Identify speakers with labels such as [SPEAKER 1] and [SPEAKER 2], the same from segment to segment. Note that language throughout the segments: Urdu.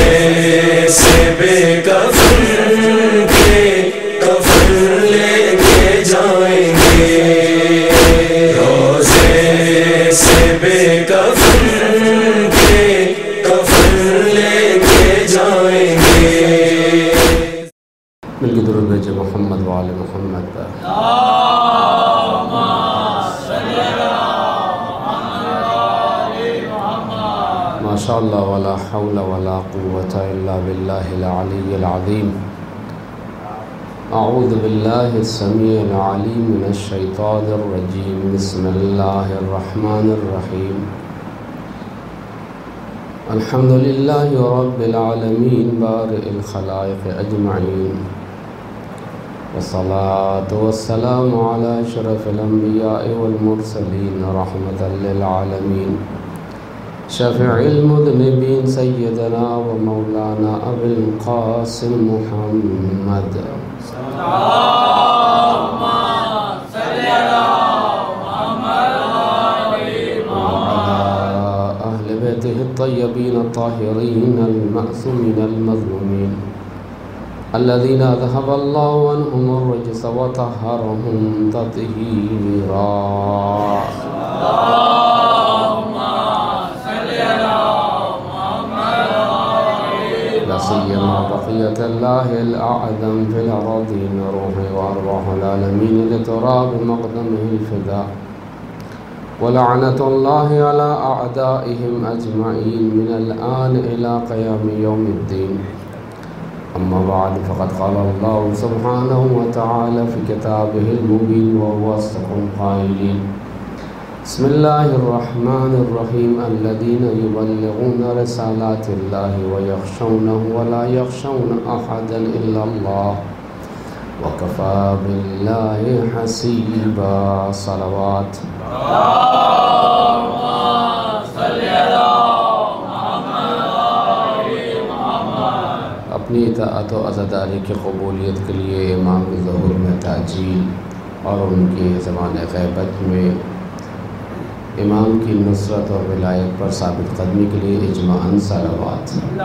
[SPEAKER 1] سے بے کفن کے کفن لے کے جائیں گے، روزے سے بے کفن کے کفن لے کے جائیں گے۔
[SPEAKER 2] مل کے درود بھیجے محمد و آل محمد پر۔ ماشاء اللہ ولا حول ولا قوة الا باللہ العلی العظیم۔ اعوذ باللہ السمیع العلیم من الشیطان الرجیم، بسم اللہ الرحمن الرحیم۔ الحمد للہ رب العالمین بارئ الخلائق اجمعین، والصلاة والسلام علی اشرف الانبیاء والمرسلین رحمۃ للعالمین، شفیع المذنبین سیدنا و مولانا ابی القاسم محمد الطيبين الطاهرين المأثومين المظلومين الذين ذهب الله عنهم الرجس وطهرهم تطهيرا، لا سيما بقية الله الأعظم في الأراضين روح وأرواح العالمين لتراب مقدمه الفداء، ولعنة الله على أعدائهم أجمعين من الآن إلى قيام يوم الدين. أما بعد، فقد قال الله سبحانه وتعالى في كتابه المبين وهو أصدق القائلين: بسم الله الرحمن الرحيم الذين يبلغون رسالات الله ويخشونه ولا يخشون أحدا إلا الله وكفى بالله حسيبا۔ صلوات اپنی اطاعت و عزاداری کی قبولیت کے لیے امام کے ظہور میں تعجیل اور ان کے زمان غیبت میں امام کی نصرت اور ولایت پر ثابت قدمی کے لیے اجماعاً صلوات۔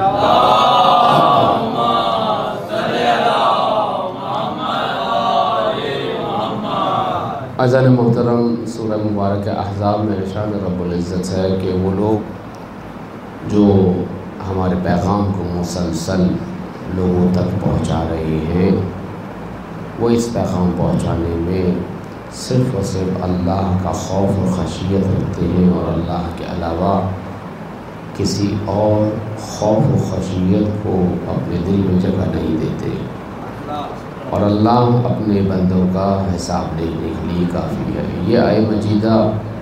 [SPEAKER 2] عزیزان محترم، سورہ مبارک احزاب میں ارشاد رب العزت ہے کہ وہ لوگ جو ہمارے پیغام کو مسلسل لوگوں تک پہنچا رہے ہیں، وہ اس پیغام پہنچانے میں صرف اور صرف اللہ کا خوف و خشیت رکھتے ہیں اور اللہ کے علاوہ کسی اور خوف و خشیت کو اپنے دل میں جگہ نہیں دیتے، اور اللہ اپنے بندوں کا حساب لینے کے لیے کافی ہے۔ یہ آیہ مجیدہ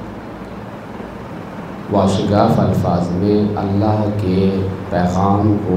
[SPEAKER 2] واشگاف الفاظ میں اللہ کے پیغام کو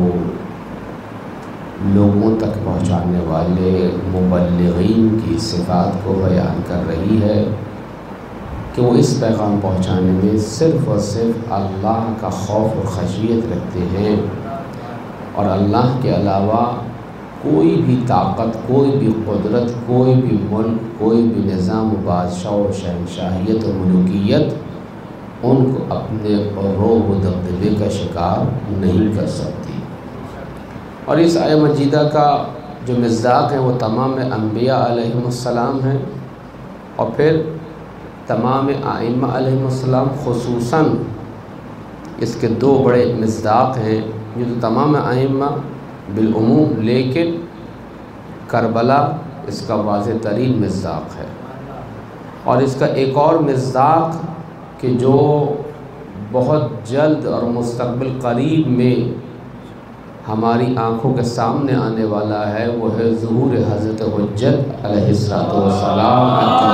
[SPEAKER 2] لوگوں تک پہنچانے والے مبلغین کی صفات کو بیان کر رہی ہے کہ وہ اس پیغام پہنچانے میں صرف اور صرف اللہ کا خوف و خشیت رکھتے ہیں، اور اللہ کے علاوہ کوئی بھی طاقت، کوئی بھی قدرت، کوئی بھی ملک، کوئی بھی نظام و بادشاہ و شہنشاہیت و ملوکیت ان کو اپنے رعب و دبدبے کا شکار نہیں کر سکتی۔ اور اس آیہ مجیدہ کا جو مصداق ہے وہ تمام انبیاء علیہم السلام ہیں، اور پھر تمام ائمہ علیہم السلام خصوصاً اس کے دو بڑے مصداق ہیں، جو تو تمام ائمہ بالعموم، لیکن کربلا اس کا واضح ترین مصداق ہے۔ اور اس کا ایک اور مصداق کہ جو بہت جلد اور مستقبل قریب میں ہماری آنکھوں کے سامنے آنے والا ہے، وہ ہے ظہور حضرت حجت علیہ السلام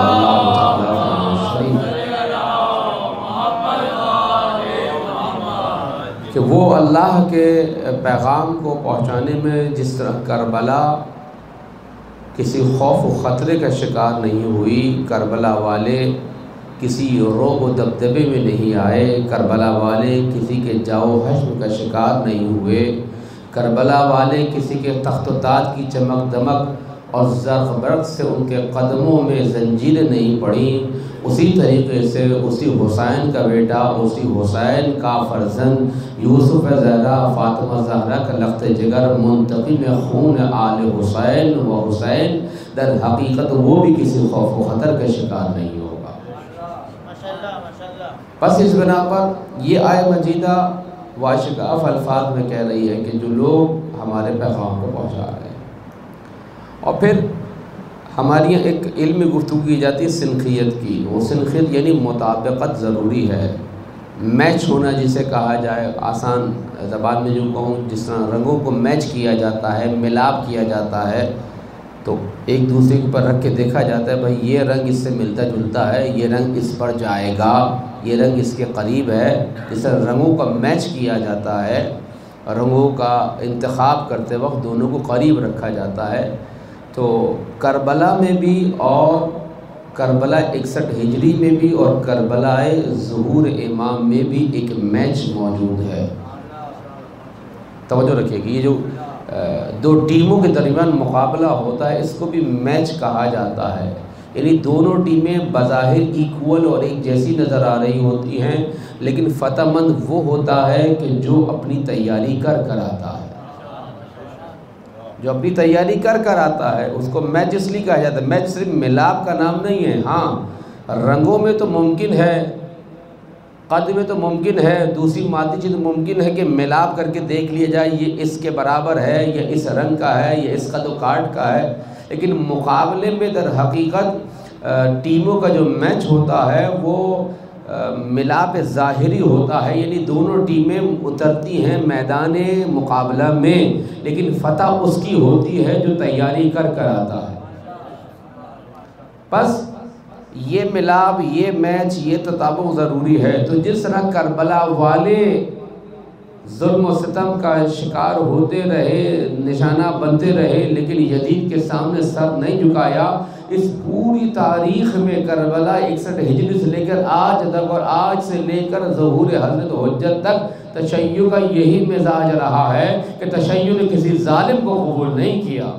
[SPEAKER 2] کہ وہ اللہ کے پیغام کو پہنچانے میں جس طرح کربلا کسی خوف و خطرے کا شکار نہیں ہوئی، کربلا والے کسی رعب و دبدبے میں نہیں آئے، کربلا والے کسی کے جاؤ حشم کا شکار نہیں ہوئے، کربلا والے کسی کے تخت و تاج کی چمک دمک اور زرق سے ان کے قدموں میں زنجیریں نہیں پڑیں، اسی طریقے سے اسی حسین کا بیٹا، اسی حسین کا فرزند یوسف زہرا فاطمہ زہرا کا لخت جگر منتقم خون آل حسین و حسین در حقیقت وہ بھی کسی خوف و خطر کا شکار نہیں ہوگا۔ بس اس بنا پر یہ آیت مجیدہ واشگاف الفاظ میں کہہ رہی ہے کہ جو لوگ ہمارے پیغام کو پہنچا رہے ہیں، اور پھر ہماری ایک علمی گفتگو کی جاتی ہے سنخیت کی۔ وہ سنخیت یعنی مطابقت ضروری ہے، میچ ہونا جسے کہا جائے، آسان زبان میں جو کہوں، جس طرح رنگوں کو میچ کیا جاتا ہے، ملاپ کیا جاتا ہے، تو ایک دوسرے کے اوپر رکھ کے دیکھا جاتا ہے بھائی یہ رنگ اس سے ملتا جلتا ہے، یہ رنگ اس پر جائے گا، یہ رنگ اس کے قریب ہے۔ اس طرح رنگوں کا میچ کیا جاتا ہے، رنگوں کا انتخاب کرتے وقت دونوں کو قریب رکھا جاتا ہے۔ تو کربلا میں بھی اور کربلا 61 ہجری میں بھی اور کربلا ظہور امام میں بھی ایک میچ موجود ہے۔ توجہ رکھیے کہ یہ جو دو ٹیموں کے درمیان مقابلہ ہوتا ہے اس کو بھی میچ کہا جاتا ہے، یعنی دونوں ٹیمیں بظاہر ایکول اور ایک جیسی نظر آ رہی ہوتی ہیں، لیکن فتح مند وہ ہوتا ہے کہ جو اپنی تیاری کر کر آتا ہے، جو اپنی تیاری کر کر آتا ہے اس کو میچ اس لیے کہا جاتا ہے۔ میچ صرف ملاپ کا نام نہیں ہے، ہاں رنگوں میں تو ممکن ہے، قد میں تو ممکن ہے، دوسری مادی چیز ممکن ہے کہ ملاپ کر کے دیکھ لیا جائے یہ اس کے برابر ہے، یا اس رنگ کا ہے، یا اس قد و کاٹ کا ہے، لیکن مقابلے میں در حقیقت ٹیموں کا جو میچ ہوتا ہے وہ ملاپ ظاہری ہوتا ہے، یعنی دونوں ٹیمیں اترتی ہیں میدان مقابلہ میں، لیکن فتح اس کی ہوتی ہے جو تیاری کر کر آتا ہے۔ بس یہ ملاپ، یہ میچ، یہ تطابق ضروری ہے۔ تو جس طرح کربلا والے ظلم و ستم کا شکار ہوتے رہے، نشانہ بنتے رہے، لیکن یزید کے سامنے سر نہیں جھکایا، اس پوری تاریخ میں کربلا 61 ہجری سے لے کر آج تک اور آج سے لے کر ظہور حضرت حجت تک تشیع کا یہی مزاج رہا ہے کہ تشیع نے کسی ظالم کو قبول نہیں کیا،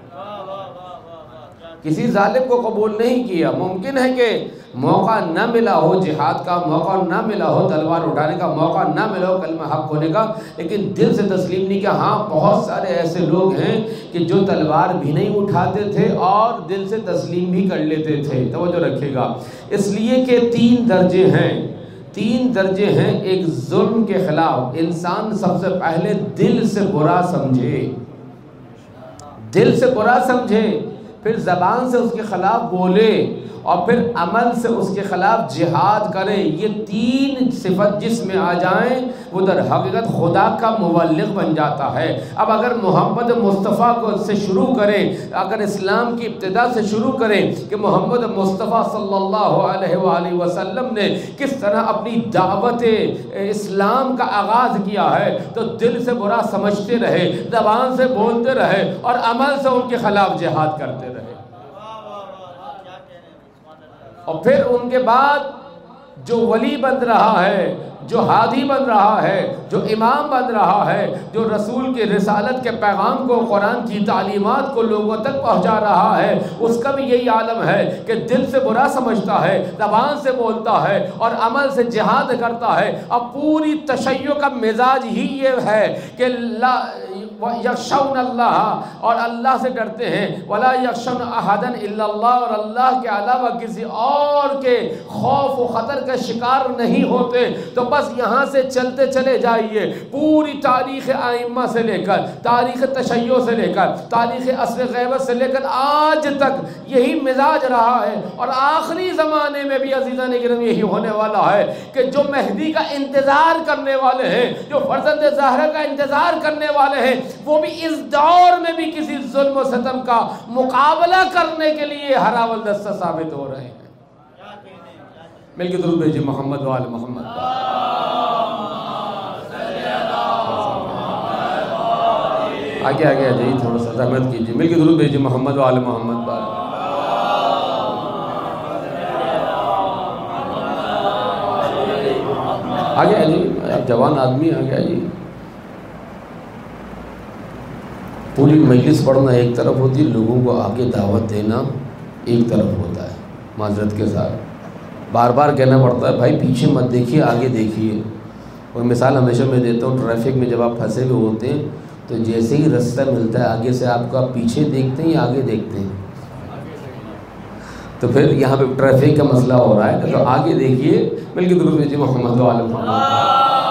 [SPEAKER 2] کسی ظالم کو قبول نہیں کیا۔ ممکن ہے کہ موقع نہ ملا ہو جہاد کا، موقع نہ ملا ہو تلوار اٹھانے کا، موقع نہ ملا ہو کلمہ حق ہونے کا، لیکن دل سے تسلیم نہیں کیا۔ ہاں بہت سارے ایسے لوگ ہیں کہ جو تلوار بھی نہیں اٹھاتے تھے اور دل سے تسلیم بھی کر لیتے تھے۔ توجہ رکھیے گا، اس لیے کہ تین درجے ہیں۔ ایک ظلم کے خلاف انسان سب سے پہلے دل سے برا سمجھے، پھر زبان سے اس کے خلاف بولے، اور پھر عمل سے اس کے خلاف جہاد کرے۔ یہ تین صفت جس میں آ جائیں وہ در حقیقت خدا کا مبلغ بن جاتا ہے۔ اب اگر محمد مصطفیٰ کو سے شروع کرے، اگر اسلام کی ابتدا سے شروع کرے کہ محمد مصطفیٰ صلی اللہ علیہ وآلہ وسلم نے کس طرح اپنی دعوت اسلام کا آغاز کیا ہے، تو دل سے برا سمجھتے رہے، زبان سے بولتے رہے، اور عمل سے ان کے خلاف جہاد کرتے رہے۔ اور پھر ان کے بعد جو ولی بن رہا ہے، جو ہادی بن رہا ہے، جو امام بن رہا ہے، جو رسول کی رسالت کے پیغام کو، قرآن کی تعلیمات کو لوگوں تک پہنچا رہا ہے، اس کا بھی یہی عالم ہے کہ دل سے برا سمجھتا ہے، زبان سے بولتا ہے، اور عمل سے جہاد کرتا ہے۔ اب پوری تشیع کا مزاج ہی یہ ہے کہ یخشون اللہ، اور اللہ سے ڈرتے ہیں، ولا یخشون احدا الا اللہ، اور اللہ کے علاوہ کسی اور کے خوف و خطر کا شکار نہیں ہوتے۔ تو بس یہاں سے چلتے چلے جائیے، پوری تاریخ ائمہ سے لے کر، تاریخ تشیع سے لے کر، تاریخ عصر غیبت سے لے کر آج تک یہی مزاج رہا ہے، اور آخری زمانے میں بھی عزیزان کرام یہی ہونے والا ہے کہ جو مہدی کا انتظار کرنے والے ہیں، جو فرزند زہرا کا انتظار کرنے والے ہیں، وہ بھی اس دور میں بھی کسی ظلم و ستم کا مقابلہ کرنے کے لیے ہراول دستہ ثابت ہو رہے ہیں۔ مل کے درود بھیجیے محمد و آل محمد۔ آگے آ جائیے، تھوڑا سا زحمت کیجیے، مل کے درود بھیجیے محمد و آل محمد۔ آگے آ جائیے، آپ جوان آدمی، آگے آئیے۔ پوری مجلس پڑھنا ایک طرف ہوتی ہے، لوگوں کو آگے دعوت دینا ایک طرف ہوتا ہے۔ معذرت کے ساتھ بار بار کہنا پڑتا ہے بھائی پیچھے مت دیکھیے، آگے دیکھیے۔ اور مثال ہمیشہ میں دیتا ہوں، ٹریفک میں جب آپ پھنسے ہوئے ہوتے ہیں تو جیسے ہی رستہ ملتا ہے آگے سے آپ کو، آپ پیچھے دیکھتے ہیں یا آگے دیکھتے ہیں؟ تو پھر یہاں پہ ٹریفک کا مسئلہ ہو رہا ہے تو آگے دیکھیے، بلکہ درود بھیجیے محمد و آل محمد۔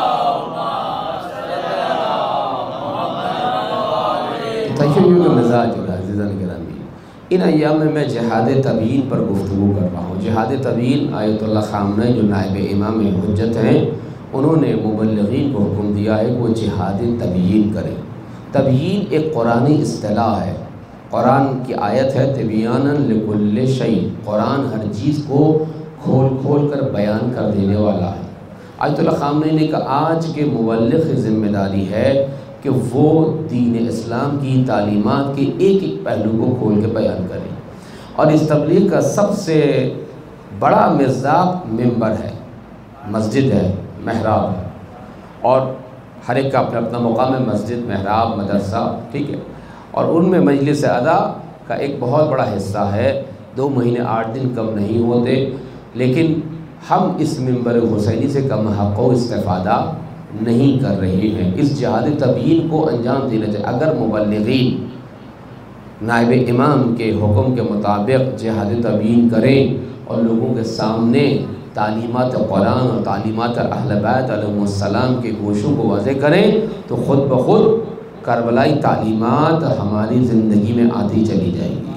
[SPEAKER 2] تشیع کا مزاج ہوگا عزیزان گرامی۔ ان ایام میں میں جہاد تبیین پر گفتگو کر رہا ہوں۔ جہاد تبیین آیت اللہ خامنہ جو نائب امام حجت ہیں، انہوں نے مبلغین کو حکم دیا ہے کہ وہ جہاد تبیین کریں۔ تبیین ایک قرآنی اصطلاح ہے، قرآن کی آیت ہے تبیانا لکل شیء، قرآن ہر چیز کو کھول کھول کر بیان کر دینے والا ہے۔ آیت اللہ خامنہ نے کہا آج کے مبلغ کی ذمہ داری ہے کہ وہ دین اسلام کی تعلیمات کے ایک ایک پہلو کو کھول کے بیان کریں، اور اس تبلیغ کا سب سے بڑا مصداق منبر ہے، مسجد ہے، محراب ہے، اور ہر ایک کا اپنا اپنا مقام ہے، مسجد، محراب، مدرسہ، ٹھیک ہے، اور ان میں مجلس ادا کا ایک بہت بڑا حصہ ہے۔ 2 مہینے 8 دن کم نہیں ہوتے، لیکن ہم اس منبر حسینی سے کم حق و استفادہ نہیں کر رہے ہیں۔ اس جہاد تبیین کو انجام دینا چاہیے۔ اگر مبلغین نائب امام کے حکم کے مطابق جہاد تبیین کریں اور لوگوں کے سامنے تعلیمات قرآن اور تعلیمات اہل بیت علیہ السلام کے گوشوں کو واضح کریں تو خود بخود کربلائی تعلیمات ہماری زندگی میں آتی چلی جائیں گی۔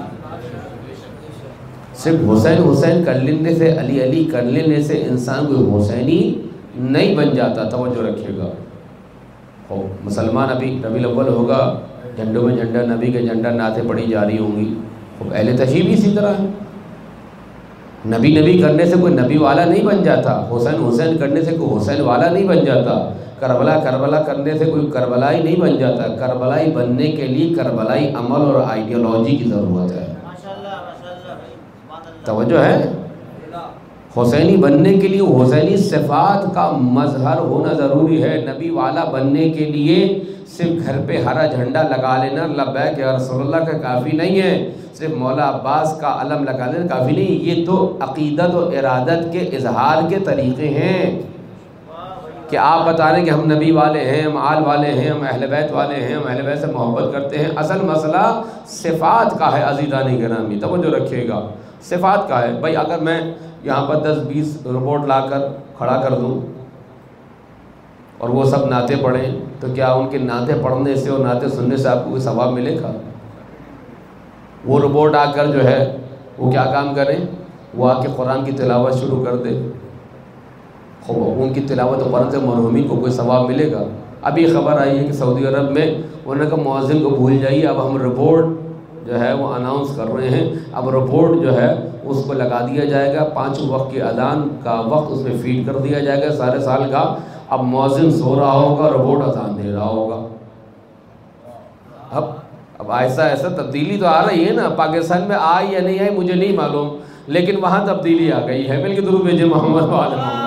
[SPEAKER 2] صرف حسین حسین کر لینے سے، علی علی کر لینے سے انسان کوئی حسینی نہیں بن جاتا۔ توجہ رکھیے گا، مسلمان ابھی ربیع الاول ہوگا، جھنڈوں میں جھنڈا نبی کے جھنڈا نعتیں پڑھی جا رہی ہوں گی، اہل تشیع بھی اسی طرح ہے۔ نبی نبی کرنے سے کوئی نبی والا نہیں بن جاتا، حسین حسین کرنے سے کوئی حسین والا نہیں بن جاتا، کربلا کربلا کرنے سے کوئی کربلائی نہیں بن جاتا۔ کربلائی بننے کے لیے کربلائی عمل اور آئیڈیالوجی کی ضرورت ہے۔ توجہ ہے، حسینی بننے کے لیے حسینی صفات کا مظہر ہونا ضروری ہے۔ نبی والا بننے کے لیے صرف گھر پہ ہرا جھنڈا لگا لینا لبیک یا رسول اللہ کا کافی نہیں ہے، صرف مولا عباس کا علم لگا لینا کافی نہیں۔ یہ تو عقیدت و ارادت کے اظہار کے طریقے ہیں کہ آپ بتا رہے ہیں کہ ہم نبی والے ہیں، ہم آل والے ہیں، ہم اہل بیت والے ہیں، ہم اہل بیت سے محبت کرتے ہیں۔ اصل مسئلہ صفات کا ہے عزیزان گرامی، توجہ رکھیے گا، صفات کا ہے۔ بھائی اگر میں یہاں پر 10-20 رپورٹ لا کر کھڑا کر دوں اور وہ سب نعتیں پڑھیں تو کیا ان کے نعتیں پڑھنے سے اور نعتیں سننے سے آپ کو کوئی ثواب ملے گا؟ وہ رپورٹ آ کر جو ہے وہ کیا کام کریں، وہ آ کے قرآن کی تلاوت شروع کر دے، ان کی تلاوت قرآن سے مرحومین کو کوئی ثواب ملے گا؟ ابھی خبر آئی ہے کہ سعودی عرب میں انہوں نے کہا مؤذن کو بھول جائیے، اب ہم رپورٹ جو ہے وہ اناؤنس کر رہے ہیں، اب رپورٹ جو ہے اس کو لگا دیا جائے گا، 5 وقت کی اذان کا وقت اس میں فیڈ کر دیا جائے گا سارے سال کا۔ اب مؤذن سو رہا ہوگا، رپورٹ اذان دے رہا ہوگا۔ اب ایسا تبدیلی تو آ رہی ہے نا، پاکستان میں آئی یا نہیں آئی مجھے نہیں معلوم، لیکن وہاں تبدیلی آ گئی ہے۔ بلکہ درود بھیجے محمد و آل محمد۔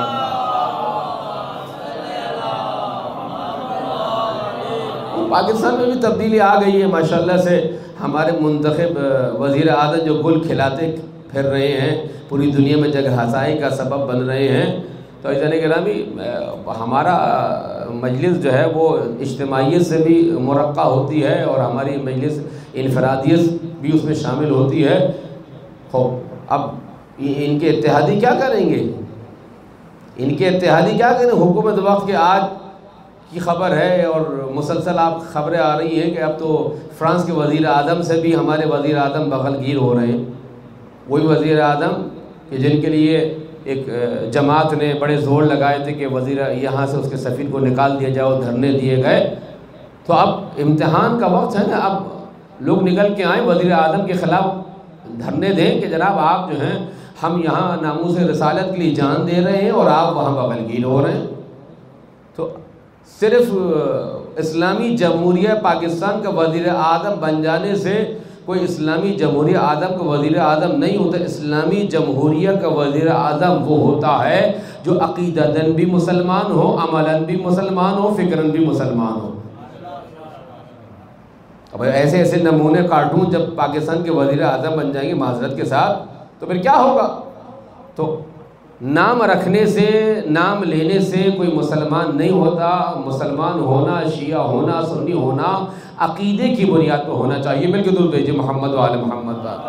[SPEAKER 2] پاکستان میں بھی تبدیلی آ گئی ہے ماشاءاللہ سے۔ ہمارے منتخب وزیر اعظم جو گل کھلاتے پھر رہے ہیں، پوری دنیا میں جگہ ہسائی کا سبب بن رہے ہیں۔ تو عزیزان گرامی، ہمارا مجلس جو ہے وہ اجتماعیت سے بھی مرقع ہوتی ہے اور ہماری مجلس انفرادیت بھی اس میں شامل ہوتی ہے۔ اب ان کے اتحادی کیا کریں گے؟ ان کے اتحادی کیا کریں؟ حکومت وقت کے آج کی خبر ہے اور مسلسل آپ خبریں آ رہی ہیں کہ اب تو فرانس کے وزیر اعظم سے بھی ہمارے وزیر اعظم بغل گیر ہو رہے ہیں۔ وہی وزیر اعظم کہ جن کے لیے ایک جماعت نے بڑے زور لگائے تھے کہ وزیر یہاں سے اس کے سفیر کو نکال دیا جائے اور دھرنے دیے گئے۔ تو اب امتحان کا وقت ہے نا، اب لوگ نکل کے آئیں، وزیر اعظم کے خلاف دھرنے دیں کہ جناب آپ جو ہیں ہم یہاں ناموس رسالت کے لیے جان دے رہے ہیں اور آپ وہاں بغل گیر ہو رہے ہیں۔ تو صرف اسلامی جمہوریہ پاکستان کا وزیر اعظم بن جانے سے کوئی اسلامی جمہوریہ اعظم کا وزیر اعظم نہیں ہوتا۔ اسلامی جمہوریہ کا وزیر اعظم وہ ہوتا ہے جو عقیدتاً بھی مسلمان ہو، عملاً بھی مسلمان ہو، فکراً بھی مسلمان ہو۔ اب ایسے ایسے نمونے کارٹون جب پاکستان کے وزیر اعظم بن جائیں گے معذرت کے ساتھ تو پھر کیا ہوگا؟ تو نام رکھنے سے، نام لینے سے کوئی مسلمان نہیں ہوتا. مسلمان ہونا، شیعہ ہونا، سنی ہونا عقیدے کی بنیاد پہ ہونا چاہیے. مل کے درود بھیجیے محمد و آل محمد کا.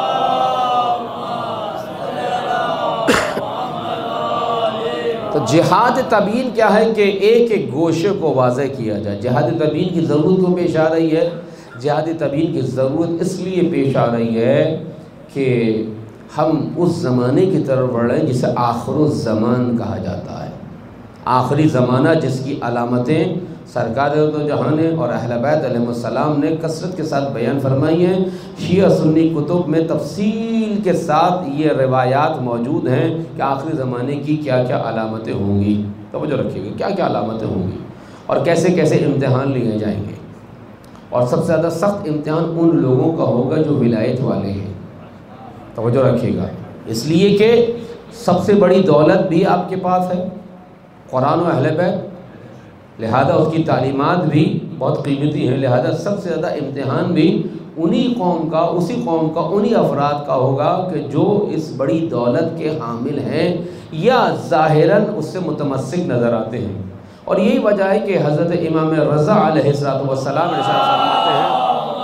[SPEAKER 2] تو جہاد تبیین کیا ہے کہ ایک ایک گوشے کو واضح کیا جائے. جہاد تبیین کی ضرورت کیوں پیش آ رہی ہے؟ جہاد تبیین کی ضرورت اس لیے پیش آ رہی ہے کہ ہم اس زمانے کی طرف بڑھ رہے ہیں جسے آخر الزمان کہا جاتا ہے. آخری زمانہ جس کی علامتیں سرکار دو جہاں اور اہل بیت علیہ السلام نے کثرت کے ساتھ بیان فرمائی ہیں. شیعہ سنی کتب میں تفصیل کے ساتھ یہ روایات موجود ہیں کہ آخری زمانے کی کیا کیا علامتیں ہوں گی. توجہ رکھیے گا کیا کیا علامتیں ہوں گی اور کیسے کیسے امتحان لیے جائیں گے. اور سب سے زیادہ سخت امتحان ان لوگوں کا ہوگا جو ولایت والے ہیں. توجہ رکھیے گا اس لیے کہ سب سے بڑی دولت بھی آپ کے پاس ہے قرآن و اہل بیت، لہذا اس کی تعلیمات بھی بہت قیمتی ہیں. لہذا سب سے زیادہ امتحان بھی اسی قوم کا انہی افراد کا ہوگا کہ جو اس بڑی دولت کے حامل ہیں یا ظاہراً اس سے متمسک نظر آتے ہیں. اور یہی وجہ ہے کہ حضرت امام رضا علیہ السلام ارشاد فرماتے ہیں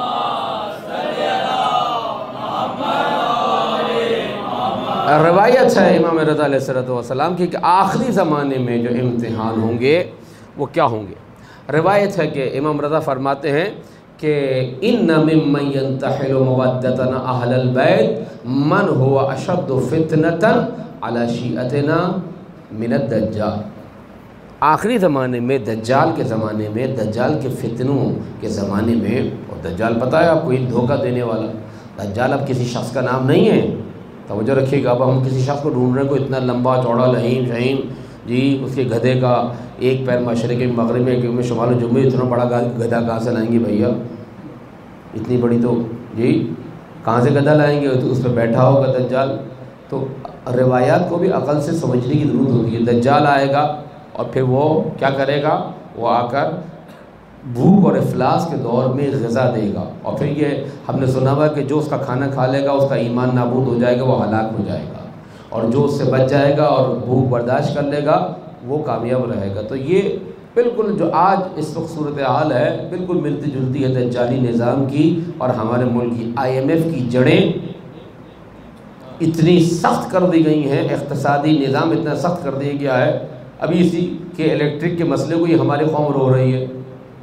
[SPEAKER 2] روایت ہے امام رضا علیہ السلام کی کہ آخری زمانے میں جو امتحان ہوں گے وہ کیا ہوں گے. روایت ہے کہ امام رضا فرماتے ہیں کہ ان ممن ينتحل مودتنا اہل البیت من هو اشد فتنة على شیعتنا من الدجال. آخری زمانے میں دجال کے زمانے میں، دجال کے فتنوں کے زمانے میں، اور دجال پتہ ہے آپ کو ایک دھوکہ دینے والا. دجال اب کسی شخص کا نام نہیں ہے. توجہ رکھیے گا. اب ہم کسی شخص کو ڈھونڈ رہے ہیں کوئی اتنا لمبا چوڑا لہیم شہیم جی، اس کے گدھے کا ایک پیر مشرق مغرب میں شمال و جنوب میں، اتنا بڑا گدھا کہاں سے لائیں گے بھیا؟ اتنی بڑی تو جی کہاں سے گدھا لائیں گے؟ تو اس پہ بیٹھا ہوگا دجال. تو روایات کو بھی عقل سے سمجھنے کی ضرورت ہوتی ہے. دجال آئے گا اور پھر وہ کیا کرے گا؟ وہ آ کر بھوک اور افلاس کے دور میں غذا دے گا. اور پھر یہ ہم نے سنا ہوا کہ جو اس کا کھانا کھا لے گا اس کا ایمان نابود ہو جائے گا، وہ ہلاک ہو جائے گا. اور جو اس سے بچ جائے گا اور بھوک برداشت کر لے گا وہ کامیاب رہے گا. تو یہ بالکل جو آج اس وقت صورتحال ہے بالکل ملتی جلتی ہے دجالی نظام کی اور ہمارے ملک کی. IMF کی جڑیں اتنی سخت کر دی گئی ہیں، اقتصادی نظام اتنا سخت کر دیا گیا ہے. ابھی اسی کے الیکٹرک کے مسئلے کو ہی ہماری قوم رو رہی ہے.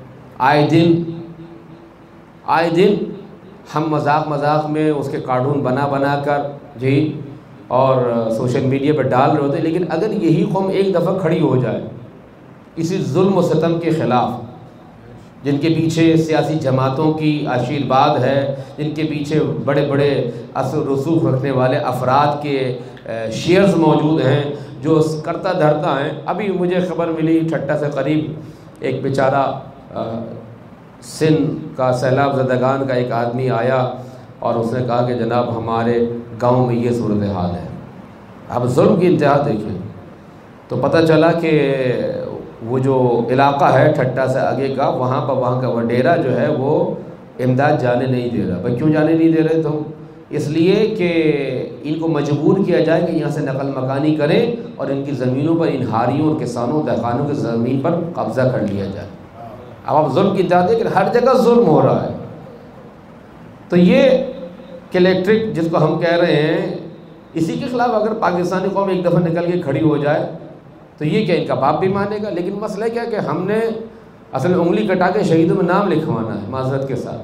[SPEAKER 2] آئے دن ہم مذاق میں اس کے کارٹون بنا کر جی اور سوشل میڈیا پہ ڈال رہے ہوتے ہیں. لیکن اگر یہی قوم ایک دفعہ کھڑی ہو جائے اسی ظلم و ستم کے خلاف، جن کے پیچھے سیاسی جماعتوں کی آشیرواد ہے، جن کے پیچھے بڑے بڑے اثر رسوخ رکھنے والے افراد کے شیئرز موجود ہیں جو کرتا دھرتا ہیں. ابھی مجھے خبر ملی ٹھٹا سے قریب ایک بیچارہ سندھ کا سیلاب زدگان کا ایک آدمی آیا اور اس نے کہا کہ جناب ہمارے گاؤں میں یہ صورتحال ہے. اب ظلم کی انتہا دیکھیں. تو پتہ چلا کہ وہ جو علاقہ ہے ٹھٹا سے آگے کا، وہاں کا وڈیرا جو ہے وہ امداد جانے نہیں دے رہا. بھائی کیوں جانے نہیں دے رہے؟ تو اس لیے کہ ان کو مجبور کیا جائے کہ یہاں سے نقل مکانی کریں اور ان کی زمینوں پر ان ہاریوں اور کسانوں دہقانوں کی زمین پر قبضہ کر لیا جائے. اب ظلم کی انتہا دیکھیں، ہر جگہ ظلم ہو رہا ہے. تو یہ کہ الیکٹرک جس کو ہم کہہ رہے ہیں، اسی کے خلاف اگر پاکستانی قوم ایک دفعہ نکل کے کھڑی ہو جائے تو یہ کہ ان کا باپ بھی مانے گا. لیکن مسئلہ کیا کہ ہم نے اصل میں انگلی کٹا کے شہیدوں میں نام لکھوانا ہے معذرت کے ساتھ.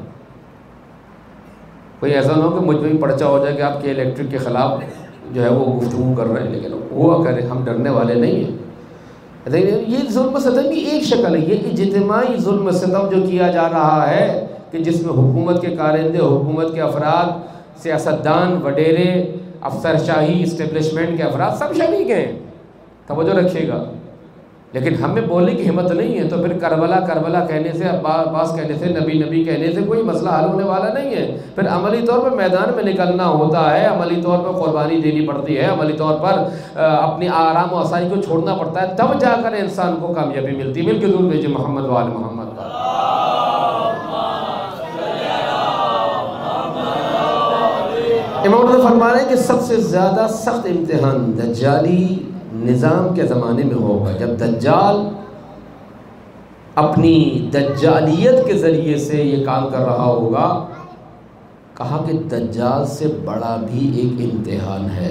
[SPEAKER 2] کوئی ایسا نہ ہو کہ مجھ پہ بھی پرچہ ہو جائے کہ آپ کے الیکٹرک کے خلاف جو ہے وہ گفتگو کر رہے ہیں. لیکن ہوا کرے، ہم ڈرنے والے نہیں ہیں. یہ ظلم و ستم کی ایک شکل ہے. یہ اجتماعی ظلم و ستم جو کیا جا رہا ہے کہ جس میں حکومت کے کارندے، حکومت کے افراد، سیاستدان، وڈیرے، افسر شاہی، اسٹیبلشمنٹ کے افراد سب شریک ہیں. توجہ رکھیے گا. لیکن ہمیں بولنے کی ہمت نہیں ہے. تو پھر کربلا کہنے سے، عباس کہنے سے، نبی کہنے سے کوئی مسئلہ حل ہونے والا نہیں ہے. پھر عملی طور پر میدان میں نکلنا ہوتا ہے، عملی طور پر قربانی دینی پڑتی ہے، عملی طور پر اپنی آرام و آسائش کو چھوڑنا پڑتا ہے، تب جا کر انسان کو کامیابی ملتی ہے. مل کے دور بھیجے محمد و آل محمد کا. نے فرما رہے ہیں کہ سب سے زیادہ سخت امتحان دجالی نظام کے زمانے میں ہوگا، جب دجال اپنی دجالیت کے ذریعے سے یہ کام کر رہا ہوگا۔ کہا کہ دجال سے بڑا بھی ایک امتحان ہے،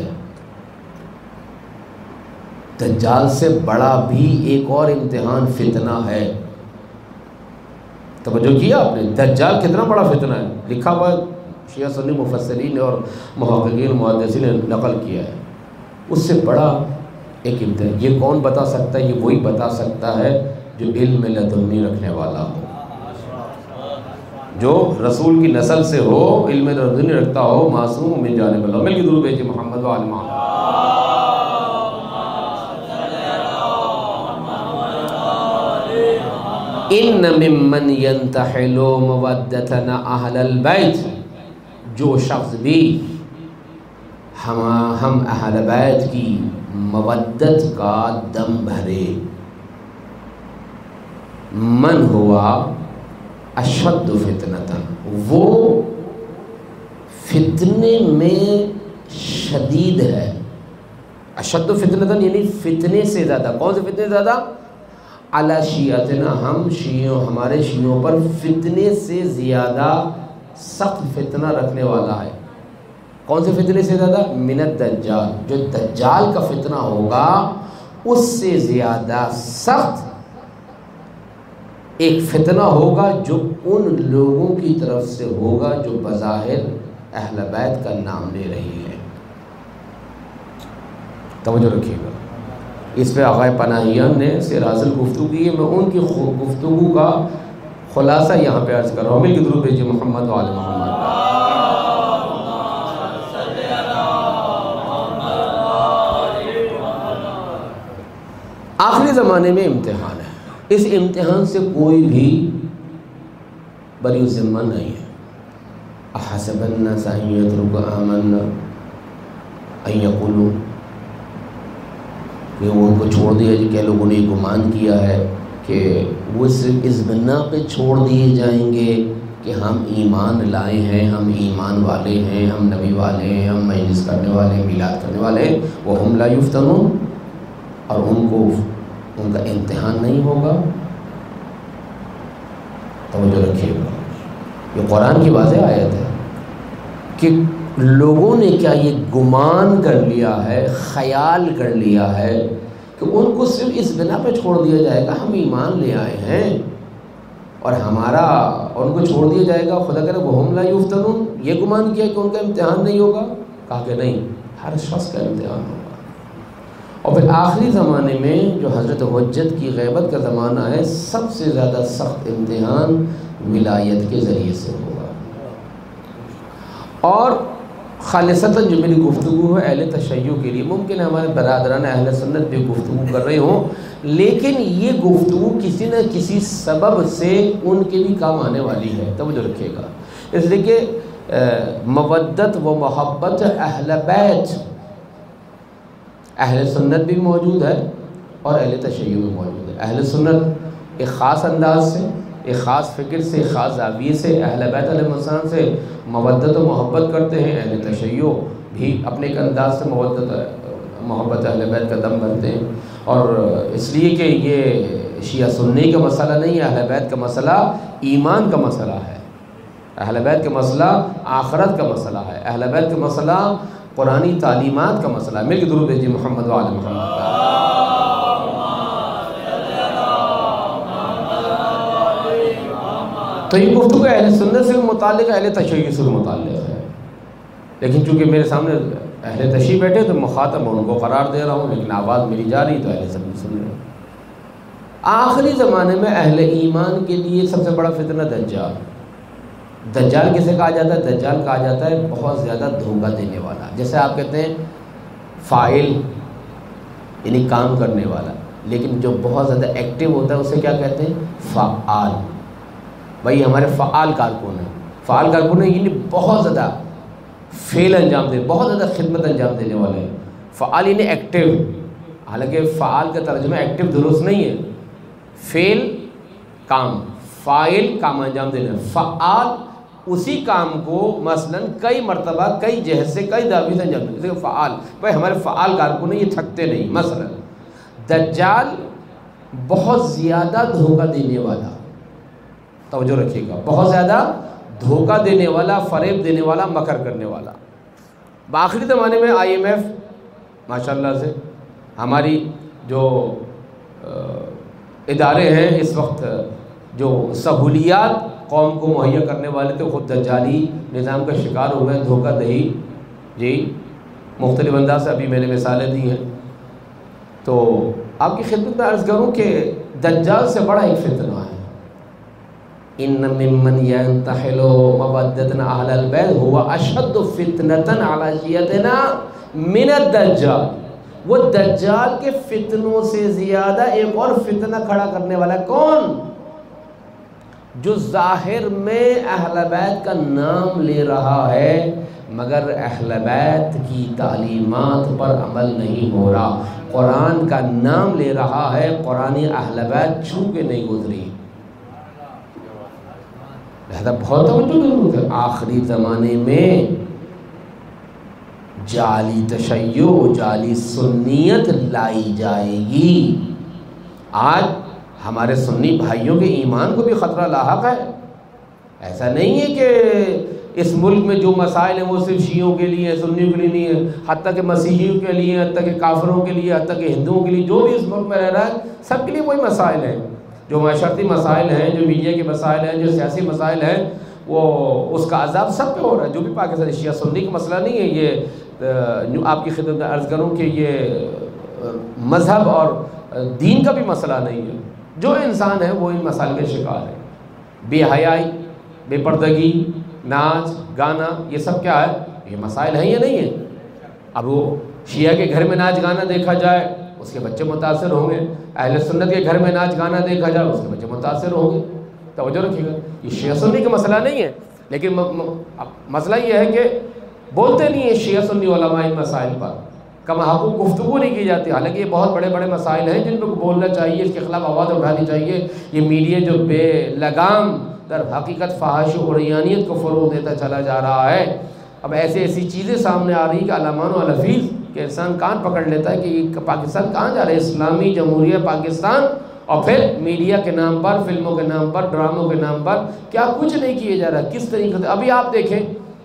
[SPEAKER 2] دجال سے بڑا بھی ایک اور امتحان فتنہ ہے۔ توجہ کیا آپ نے؟ دجال کتنا بڑا فتنہ ہے، لکھا ہوا شیعہ سنی مفسرین اور محققین محدثین نے نقل کیا ہے۔ اس سے بڑا ایک امتحان یہ کون بتا سکتا ہے؟ یہ وہی بتا سکتا ہے جو علم لدنی رکھنے والا ہو، جو رسول کی نسل سے ہو، علم لدنی رکھتا ہو، معصوم من جانب اللہ۔ مل کے درود بھیجیے محمد و آل محمد۔ ان ممن ينتحل مودتنا اہل البیت، جو شخص بھی ہم اہل بیت کی مودت کا دم بھرے، من ہوا اشد فتنۃ، وہ فتنے میں شدید ہے۔ اشد فتنۃ یعنی فتنے سے زیادہ۔ کون سے فتنے زیادہ؟ علی شیعتنا، ہم شیعوں، ہمارے شیعوں پر فتنے سے زیادہ سخت فتنہ رکھنے والا ہے۔ کون سے فتنے سے زیادہ؟ من الدجال، جو دجال کا فتنہ ہوگا اس سے زیادہ سخت ایک فتنہ ہوگا جو ان لوگوں کی طرف سے ہوگا جو بظاہر اہل بیت کا نام لے رہی ہے۔ توجہ رکھیے گا، اس پہ آقا پناہیان نے سرازل گفتگو کی ہے۔ میں ان کی گفتگو کا خلاصہ یہاں پہ عرض کر رہا ہوں۔ مل کے درود بھیجیے محمد و آل محمد۔ آخری زمانے میں امتحان ہے، اس امتحان سے کوئی بھی بری ذمہ نہیں ہے۔ احسب الناس ان يتركوا آمنا ان يقولوا، کہ وہ ان کو چھوڑ دیا جی، کہ لوگوں نے گمان کیا ہے کہ وہ صرف اس بنا پہ چھوڑ دیے جائیں گے کہ ہم ایمان لائے ہیں، ہم ایمان والے ہیں، ہم نبی والے ہیں، ہم مجلس کرنے والے ہیں، میلاد کرنے والے ہیں، وہ ہم لا یفتنون، اور ان کو ان کا امتحان نہیں ہوگا۔ توجہ رکھیے گا، یہ قرآن کی واضح آیت ہے کہ لوگوں نے کیا یہ گمان کر لیا ہے، خیال کر لیا ہے کہ ان کو صرف اس بنا پہ چھوڑ دیا جائے گا ہم ایمان لے آئے ہیں اور ہمارا، ان کو چھوڑ دیا جائے گا، خدا کرے وہ ہم لا یفتنون، یہ گمان کیا کہ ان کا امتحان نہیں ہوگا۔ کہا کہ نہیں، ہر شخص کا امتحان ہوگا۔ اور پھر آخری زمانے میں جو حضرت حجت کی غیبت کا زمانہ ہے، سب سے زیادہ سخت امتحان ولایت کے ذریعے سے ہوگا۔ اور خالصتاً جو میری گفتگو ہے اہل تشیع کے لیے، ممکن ہے ہمارے برادران اہل سنت بھی گفتگو کر رہے ہوں، لیکن یہ گفتگو کسی نہ کسی سبب سے ان کے بھی کام آنے والی ہے۔ توجہ رکھیے گا، اس لیے کہ مودت و محبت اہل بیت، اہل سنت بھی موجود ہے اور اہل تشیع بھی موجود ہے۔ اہل سنت ایک خاص انداز سے، ایک خاص فکر سے، ایک خاص زاویے سے اہل بیت علیہ السلام سے مودت و محبت کرتے ہیں۔ اہل تشیع بھی اپنے ایک انداز سے محبت اہل بیت کا دم بھرتے ہیں، اور اس لیے کہ یہ شیعہ سنی کا مسئلہ نہیں ہے، اہل بیت کا مسئلہ ایمان کا مسئلہ ہے، اہل بیت کا مسئلہ آخرت کا مسئلہ ہے، اہل بیت کا مسئلہ قرآنی تعلیمات کا مسئلہ ہے۔ مل کے درود بھیجیے محمد و آل محمد۔ تو یہ گفتگو اہل سنت سے بھی متعلق ہے، اہل تشیع سے بھی متعلق ہے، لیکن چونکہ میرے سامنے اہل تشیع بیٹھے تو مخاطب میں ان کو قرار دے رہا ہوں، لیکن آواز میری جا رہی تو اہل سنت سن رہے ہیں۔ آخری زمانے میں اہل ایمان کے لیے سب سے بڑا فتنہ دجال۔ دجال کسے کہا جاتا ہے؟ دجال کہا جاتا ہے بہت زیادہ دھوکہ دینے والا۔ جیسے آپ کہتے ہیں فاعل یعنی کام کرنے والا، لیکن جو بہت زیادہ ایکٹیو ہوتا ہے اسے کیا کہتے ہیں؟ فعال۔ بھائی ہمارے فعال کارکن ہیں، فعال کارکن ہیں یعنی بہت زیادہ فعل انجام دے، بہت زیادہ خدمت انجام دینے والے ہیں۔ فعال یعنی ایکٹیو، حالانکہ فعال کا ترجمہ ایکٹیو درست نہیں ہے، فعل کام، فاعل کام انجام دینا، فعال اسی کام کو مثلاً کئی مرتبہ کئی جہت سے کئی دعوی سے انجام دیں. فعال بھائی ہمارے فعال کارکن ہیں، یہ تھکتے نہیں. مثلاً دجال بہت زیادہ دھوکہ دینے والا، توجہ رکھیے گا، بہت زیادہ دھوکہ دینے والا، فریب دینے والا، مکر کرنے والا. آخری زمانے میں IMF ماشاءاللہ سے ہماری جو ادارے ہیں اس وقت جو سہولیات قوم کو مہیا کرنے والے تھے، خود دجالی نظام کا شکار ہو گئے، دھوکہ دہی. جی مختلف انداز سے ابھی میں نے مثالیں دی ہیں. تو آپ کی خدمت میں عرض کروں کہ دجال سے بڑا ایک فتنہ ہے. ان ممن ينتحل مودتنا اهل البيت هو اشد فتنة على شيعتنا من الدجال. وہ دجال کے فتنوں سے زیادہ ایک اور فتنہ کھڑا کرنے والا کون؟ جو ظاہر میں اہل بیت کا نام لے رہا ہے مگر اہل بیت کی تعلیمات پر عمل نہیں ہو رہا. قرآن کا نام لے رہا ہے، قرآن اہل بیت چھو کے نہیں گزری. لہذا بہت توجہ ضرورت ہے. آخری زمانے میں جعلی تشیع، جعلی سنیت لائی جائے گی. آج ہمارے سنی بھائیوں کے ایمان کو بھی خطرہ لاحق ہے. ایسا نہیں ہے کہ اس ملک میں جو مسائل ہیں وہ صرف شیعوں کے لیے، سنیوں کے لیے نہیں ہے، حتیٰ کہ مسیحیوں کے لیے، حتیٰ کہ کافروں کے لیے، حتیٰ کہ ہندوؤں کے لیے، جو بھی اس ملک میں رہ رہا ہے سب کے لیے وہی مسائل ہیں. جو معاشرتی مسائل ہیں، جو میڈیا کے مسائل ہیں، جو سیاسی مسائل ہیں، وہ اس کا عذاب سب پہ ہو رہا ہے. جو بھی پاکستانی شیعہ سنی کا مسئلہ نہیں ہے. یہ آپ کی خدمت میں عرض کروں کہ یہ مذہب اور دین کا بھی مسئلہ نہیں ہے. جو انسان ہے وہ ان مسائل کے شکار ہے. بے حیائی، بے پردگی، ناچ گانا، یہ سب کیا ہے؟ یہ مسائل ہیں یا نہیں ہیں؟ اب وہ شیعہ کے گھر میں ناچ گانا دیکھا جائے اس کے بچے متاثر ہوں گے، اہل سنت کے گھر میں ناچ گانا دیکھا جائے اس کے بچے متاثر ہوں گے. توجہ رکھیے گا، یہ شیعہ سنی کا مسئلہ نہیں ہے. لیکن مسئلہ یہ ہے کہ بولتے نہیں ہیں شیعہ سنی علماء ان مسائل پر، کم حقوق گفتگو نہیں کی جاتی. حالانکہ یہ بہت بڑے بڑے مسائل ہیں جن پہ بولنا چاہیے، اس کے خلاف آواز اٹھانی چاہیے. یہ میڈیا جو بے لگام در حقیقت فحش و عریانیت کو فروغ دیتا چلا جا رہا ہے. اب ایسی چیزیں سامنے آ رہی ہیں کہ علمان و الفیظ کہ انسان کان پکڑ لیتا ہے کہ یہ پاکستان کہاں جا رہا ہے. اسلامی جمہوریہ پاکستان، اور پھر میڈیا کے نام پر، فلموں کے نام پر، ڈراموں کے نام پر کیا کچھ نہیں کیے جا رہا. کس طریقے سے ابھی آپ دیکھیں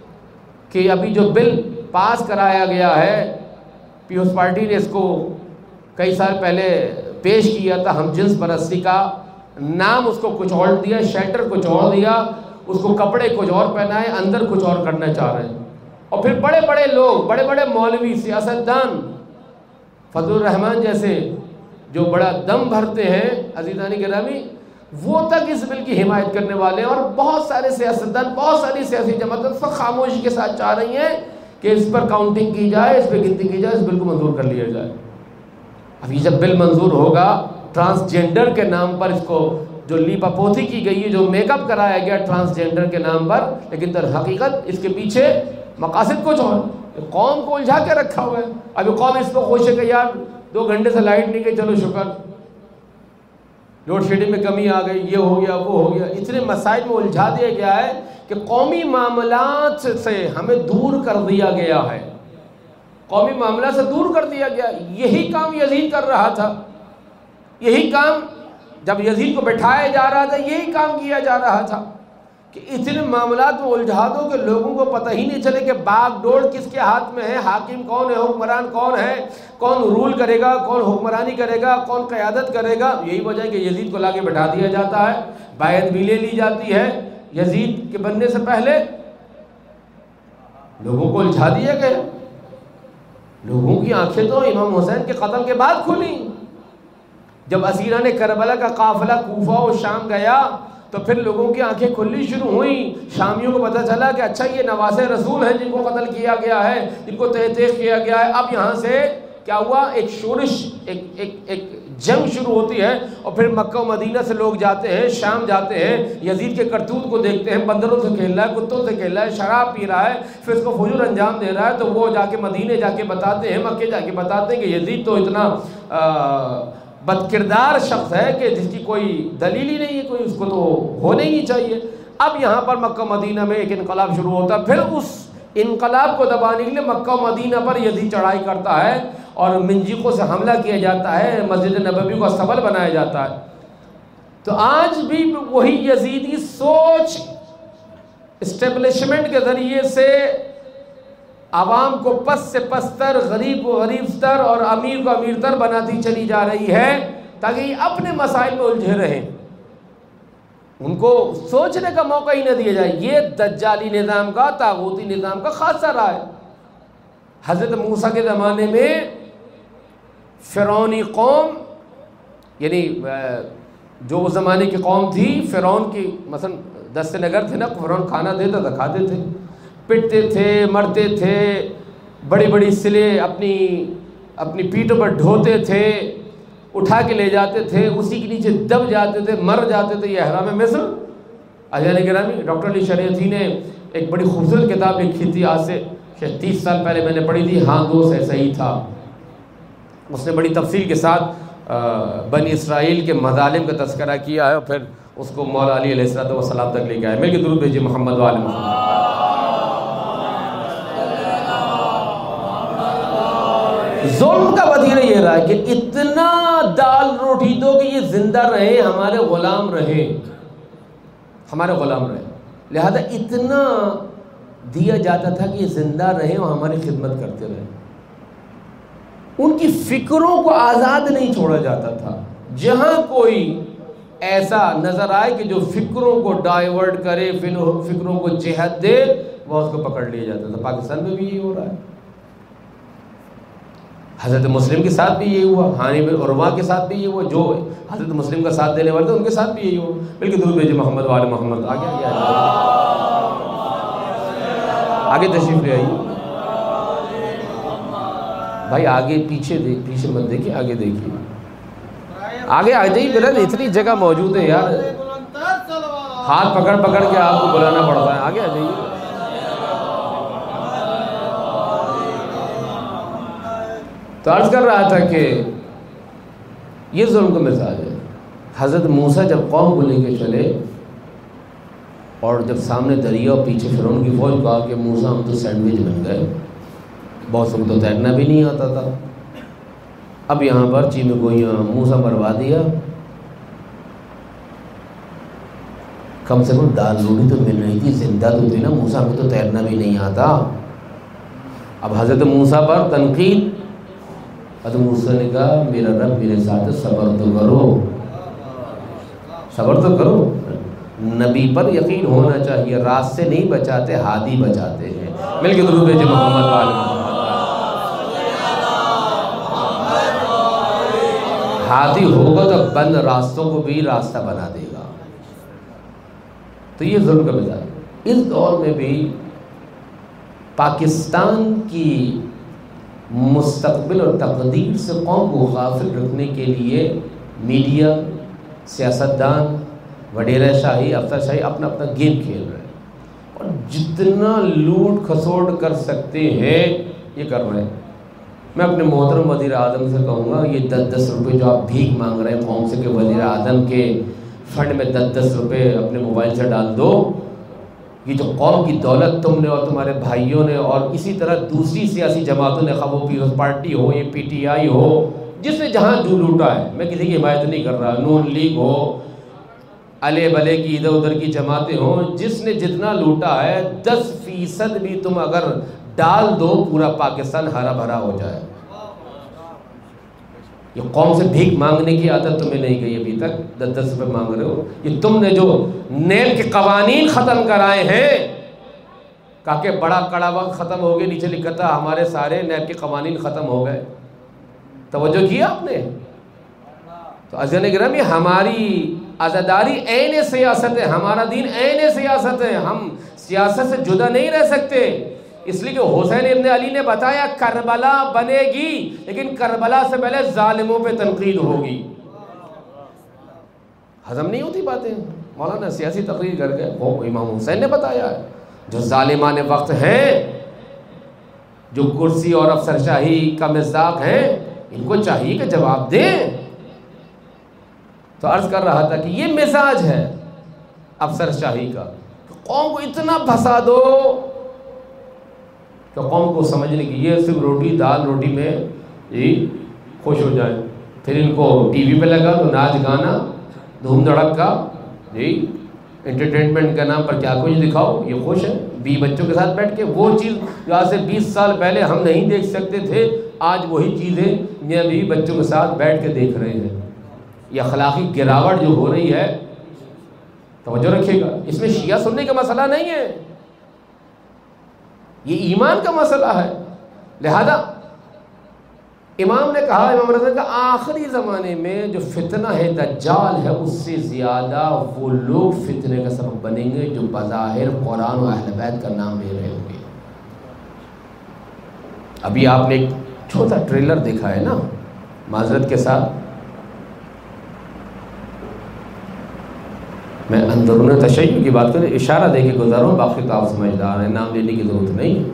[SPEAKER 2] کہ ابھی جو بل پاس کرایا گیا ہے، پیپلز پارٹی نے اس کو کئی سال پہلے پیش کیا تھا، ہم جنس پرستی کا نام اس کو کچھ اور دیا، شیلٹر کچھ اور دیا، اس کو کپڑے کچھ اور پہنائے، اندر کچھ اور کرنا چاہ رہے ہیں. اور پھر بڑے بڑے لوگ، بڑے بڑے مولوی، سیاستدان، فضل الرحمان جیسے جو بڑا دم بھرتے ہیں عزیزانی گرامی، وہ تک اس بل کی حمایت کرنے والے ہیں. اور بہت سارے سیاستدان، بہت ساری سیاسی جماعتیں سب خاموشی کے ساتھ چاہ رہی ہیں کہ اس پر کاؤنٹنگ کی جائے، اس پہ گنتی کی جائے، اس بل کو منظور کر لیا جائے. اب یہ جب بل منظور ہوگا، ٹرانسجینڈر کے نام پر اس کو جو لیپا پوتھی کی گئی ہے، جو میک اپ کرایا گیا ٹرانسجینڈر کے نام پر، لیکن در حقیقت اس کے پیچھے مقاصد کچھ اور. قوم کو الجھا کے رکھا ہوا ہے. ابھی قوم اس پہ خوش ہے کہ یار 2 گھنٹے سے لائٹ نہیں گئی، چلو شکر، لوڈ شیڈنگ میں کمی آ گئی، یہ ہو گیا، وہ ہو گیا. اتنے مسائل میں الجھا دیا گیا ہے کہ قومی معاملات سے ہمیں دور کر دیا گیا ہے. قومی معاملات سے دور کر دیا گیا. یہی کام یزید کر رہا تھا. یہی کام جب یزید کو بٹھایا جا رہا تھا، یہی کام کیا جا رہا تھا کہ اتنے معاملات میں الجھا دو کہ لوگوں کو پتہ ہی نہیں چلے کہ باغ ڈور کس کے ہاتھ میں ہے، حاکم کون ہے، حکمران کون ہے، کون رول کرے گا، کون حکمرانی کرے گا، کون قیادت کرے گا. یہی وجہ ہے کہ یزید کو لا کے بٹھا دیا جاتا ہے، بیعت بھی لے لی جاتی ہے. یزید کے بننے سے پہلے لوگوں کو الجھا دیا گیا. لوگوں کی آنکھیں تو امام حسین کے قتل کے بعد کھلی. جب اسیران کربلا کا قافلہ کوفہ و شام گیا تو پھر لوگوں کی آنکھیں کھلنی شروع ہوئیں. شامیوں کو پتہ چلا کہ اچھا یہ نواسے رسول ہیں جن کو قتل کیا گیا ہے، جن کو تحقیق کیا گیا ہے. اب یہاں سے کیا ہوا؟ ایک شورش، ایک جنگ شروع ہوتی ہے. اور پھر مکہ و مدینہ سے لوگ جاتے ہیں، شام جاتے ہیں، یزید کے کرتوت کو دیکھتے ہیں، بندروں سے کھیل رہا ہے، کتوں سے کھیل رہا ہے، شراب پی رہا ہے، پھر اس کو فجور انجام دے رہا ہے. تو وہ جا کے مدینے جا کے بتاتے ہیں، مکے جا کے بتاتے ہیں کہ یزید تو اتنا بد کردار شخص ہے کہ جس کی کوئی دلیل ہی نہیں ہے، کوئی اس کو تو ہونے ہی نہیں چاہیے. اب یہاں پر مکہ مدینہ میں ایک انقلاب شروع ہوتا ہے، پھر اس انقلاب کو دبانے کے لیے مکہ مدینہ پر یزید چڑھائی کرتا ہے اور منجیقوں سے حملہ کیا جاتا ہے، مسجد نبوی کو استبل بنایا جاتا ہے۔ تو آج بھی وہی یزیدی سوچ اسٹیبلشمنٹ کے ذریعے سے عوام کو پس سے پستر، غریب کو غریب تر اور امیر کو امیر تر بناتی چلی جا رہی ہے تاکہ یہ اپنے مسائل میں الجھے رہیں، ان کو سوچنے کا موقع ہی نہ دیا جائے۔ یہ دجالی نظام کا، طاغوتی نظام کا خاصہ رہا ہے۔ حضرت موسیٰ کے زمانے میں فرعونی قوم، یعنی جو اس زمانے کی قوم تھی، فرعون کی مثلا دست نگر تھے نا، فرعون کھانا دیتا تھا، کھاتے تھے، پٹتے تھے، مرتے تھے، بڑی بڑی سلیں اپنی پیٹھوں پر ڈھوتے تھے، اٹھا کے لے جاتے تھے، اسی کے نیچے دب جاتے تھے، مر جاتے تھے۔ یہ احرام مصر۔ عزیزان گرامی، ڈاکٹر علی شریعتی نے ایک بڑی خوبصورت کتاب لکھی تھی، آج سے 30 سال پہلے میں نے پڑھی تھی، ہاں دوست ایسا ہی تھا۔ اس نے بڑی تفصیل کے ساتھ بنی اسرائیل کے مظالم کا تذکرہ کیا ہے اور پھر اس کو مولا علی علیہ السلام تک لے کے آئے۔ مل کے درود بھیجیے محمد وآل محمد۔ ظلم کا وتیرہ یہ رہا ہے کہ اتنا دال روٹی دو کہ یہ زندہ رہے، ہمارے غلام رہے، ہمارے غلام رہے، لہذا اتنا دیا جاتا تھا کہ یہ زندہ رہے اور ہماری خدمت کرتے رہے۔ ان کی فکروں کو آزاد نہیں چھوڑا جاتا تھا۔ جہاں کوئی ایسا نظر آئے کہ جو فکروں کو ڈائیورٹ کرے، فکروں کو جہت دے، وہ اس کو پکڑ لیا جاتا تھا۔ پاکستان میں بھی یہی ہو رہا ہے۔ حضرت مسلم کے ساتھ بھی یہی ہوا، ہانی بن عروہ کے ساتھ بھی یہی ہوا، جو حضرت مسلم کا ساتھ دینے والے تھے ان کے ساتھ بھی یہی ہوا۔ بلکہ درود بھیجے محمد وآل محمد۔ آگے تشریف لے آئیے بھائی، آگے پیچھے مت دیکھیے، آگے دیکھیے، آگے آ جائیے، میرا اتنی جگہ موجود ہے یار، ہاتھ پکڑ کے آپ کو بلانا پڑتا ہے۔ آگے آ جائیے۔ تو عرض کر رہا تھا کہ یہ ظلم کا مزاج ہے۔ حضرت موسیٰ جب قوم کو لے کے چلے اور جب سامنے دریا اور پیچھے فرعون کی فوج، کہا کہ موسیٰ ہم تو سینڈوچ بن گئے، بہت سب کو تیرنا بھی نہیں آتا تھا، اب یہاں پر چیمے گوئیاں موسیٰ مروا دیا، کم سے کم دال روٹی تو مل رہی تھی، زندہ تو تھی نا، موسیٰ ہمیں تو تیرنا بھی نہیں آتا۔ اب حضرت موسیٰ پر تنقید، حضرت موسیٰ نے کہا میرا رب میرے ساتھ، صبر تو کرو، صبر تو کرو۔ نبی پر یقین ہونا چاہیے، راستے نہیں بچاتے، ہادی بچاتے ہیں۔ مل کے درود بھیجے محمد وآل محمد۔ ہادی ہوگا تو بند راستوں کو بھی راستہ بنا دے گا۔ تو یہ ظلم کا مزاج۔ اس دور میں بھی پاکستان کی مستقبل اور تقدیر سے قوم کو غافل رکھنے کے لیے میڈیا، سیاستدان، وڈیرہ شاہی، افسر شاہی اپنا گیم کھیل رہے ہیں اور جتنا لوٹ کھسوٹ کر سکتے ہیں یہ کر رہے ہیں۔ میں اپنے محترم وزیر اعظم سے کہوں گا، یہ 10 روپے جو آپ بھیک مانگ رہے ہیں قوم سے کہ وزیر اعظم کے فنڈ میں 10 روپے اپنے موبائل سے ڈال دو، یہ جو قوم کی دولت تم نے اور تمہارے بھائیوں نے اور اسی طرح دوسری سیاسی جماعتوں نے، خواہ وہ پیپلز پارٹی ہو، یہ پی ٹی آئی ہو، جس نے جہاں جو لوٹا ہے، میں کسی کی حمایت نہیں کر رہا، نون لیگ ہو، الے بلے کی ادھر ادھر کی جماعتیں ہوں، جس نے جتنا لوٹا ہے 10% بھی تم اگر ڈال دو پورا پاکستان ہرا بھرا ہو جائے۔ یہ قوم سے بھیک مانگنے کی عادت تمہیں نہیں گئی ابھی تک، 10 روپے مانگ رہے ہو۔ یہ تم نے جو نیب کے قوانین ختم کرائے ہیں، کہا کہ بڑا کڑا وقت ختم ہو گئے، نیچے لکھا تھا ہمارے سارے نیب کے قوانین ختم ہو گئے، توجہ کیا آپ نے؟ تو عزیزان گرامی، ہماری عزاداری عین سیاست ہے، ہمارا دین عین سیاست ہے، ہم سیاست سے جدا نہیں رہ سکتے۔ اس لیے کہ حسین ابن علی نے بتایا کربلا بنے گی، لیکن کربلا سے پہلے ظالموں پہ تنقید ہوگی۔ ہضم نہیں ہوتی باتیں، مولانا سیاسی تقریر کر کے وہ امام حسین نے بتایا ہے، جو ظالمان وقت ہیں، جو کرسی اور افسر شاہی کا مصداق ہیں، ان کو چاہیے کہ جواب دیں۔ تو عرض کر رہا تھا کہ یہ مزاج ہے افسر شاہی کا، قوم کو اتنا پھنسا دو کہ قوم کو سمجھنے کی یہ صرف روٹی دال روٹی میں خوش ہو جائیں. پھر ان کو ٹی وی پہ لگا تو ناچ گانا دھوم دھڑک کا انٹرٹینمنٹ کے نام پر کیا کچھ دکھاؤ، یہ خوش ہے بچوں کے ساتھ بیٹھ کے. وہ چیز جو آج سے 20 سال پہلے ہم نہیں دیکھ سکتے تھے، آج وہی چیزیں میاں بیوی بچوں کے ساتھ بیٹھ کے دیکھ رہے ہیں. یہ اخلاقی گراوٹ جو ہو رہی ہے، توجہ رکھیے گا. اس میں شیعہ سننے کا مسئلہ نہیں ہے، یہ ایمان کا مسئلہ ہے. لہذا امام نے کہا، امام رضا کا آخری زمانے میں جو فتنہ ہے دجال ہے، اس سے زیادہ وہ لوگ فتنے کا سبب بنیں گے جو بظاہر قرآن و اہل بیت کا نام لے رہے ہوں گے. ابھی آپ نے ایک چھوٹا ٹریلر دیکھا ہے نا، معذرت کے ساتھ میں اندرون تشیع کی بات کروں، اشارہ دے کے گزار رہا ہوں، باقی تو آپ سمجھدار ہیں، نام لینے کی ضرورت نہیں ہے.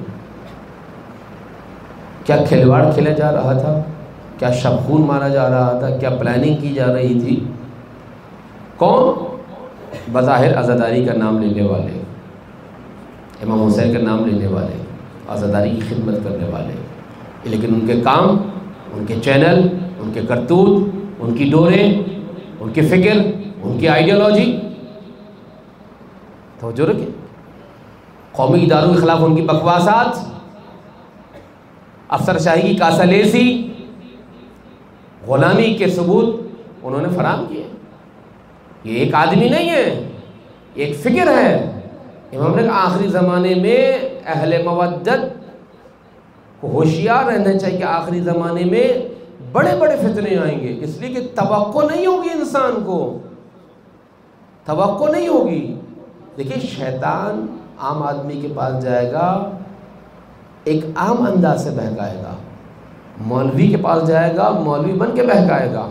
[SPEAKER 2] کیا کھلواڑ کھیلا جا رہا تھا، کیا شب خون مارا جا رہا تھا، کیا پلاننگ کی جا رہی تھی. کون؟ بظاہر عزاداری کا نام لینے والے، امام حسین کا نام لینے والے، عزاداری کی خدمت کرنے والے، لیکن ان کے کام، ان کے چینل، ان کے کرتوت، ان کی ڈوریں، ان کی فکر، ان کی آئیڈیالوجی. توجہ رکھیں، قومی اداروں کے خلاف ان کی بکواسات، افسر شاہی کی کاسالیسی، غلامی کے ثبوت انہوں نے فراہم کیے. یہ ایک آدمی نہیں ہے، یہ ایک فکر ہے. امام نے کہا آخری زمانے میں اہل مودت کو ہوشیار رہنا چاہیے کہ آخری زمانے میں بڑے بڑے فتنے آئیں گے، اس لیے کہ توقع نہیں ہوگی، انسان کو توقع نہیں ہوگی. دیکھیے شیطان عام آدمی کے پاس جائے گا، ایک عام انداز سے بہکائے گا. مولوی کے پاس جائے گا، مولوی بن کے بہکائے گا.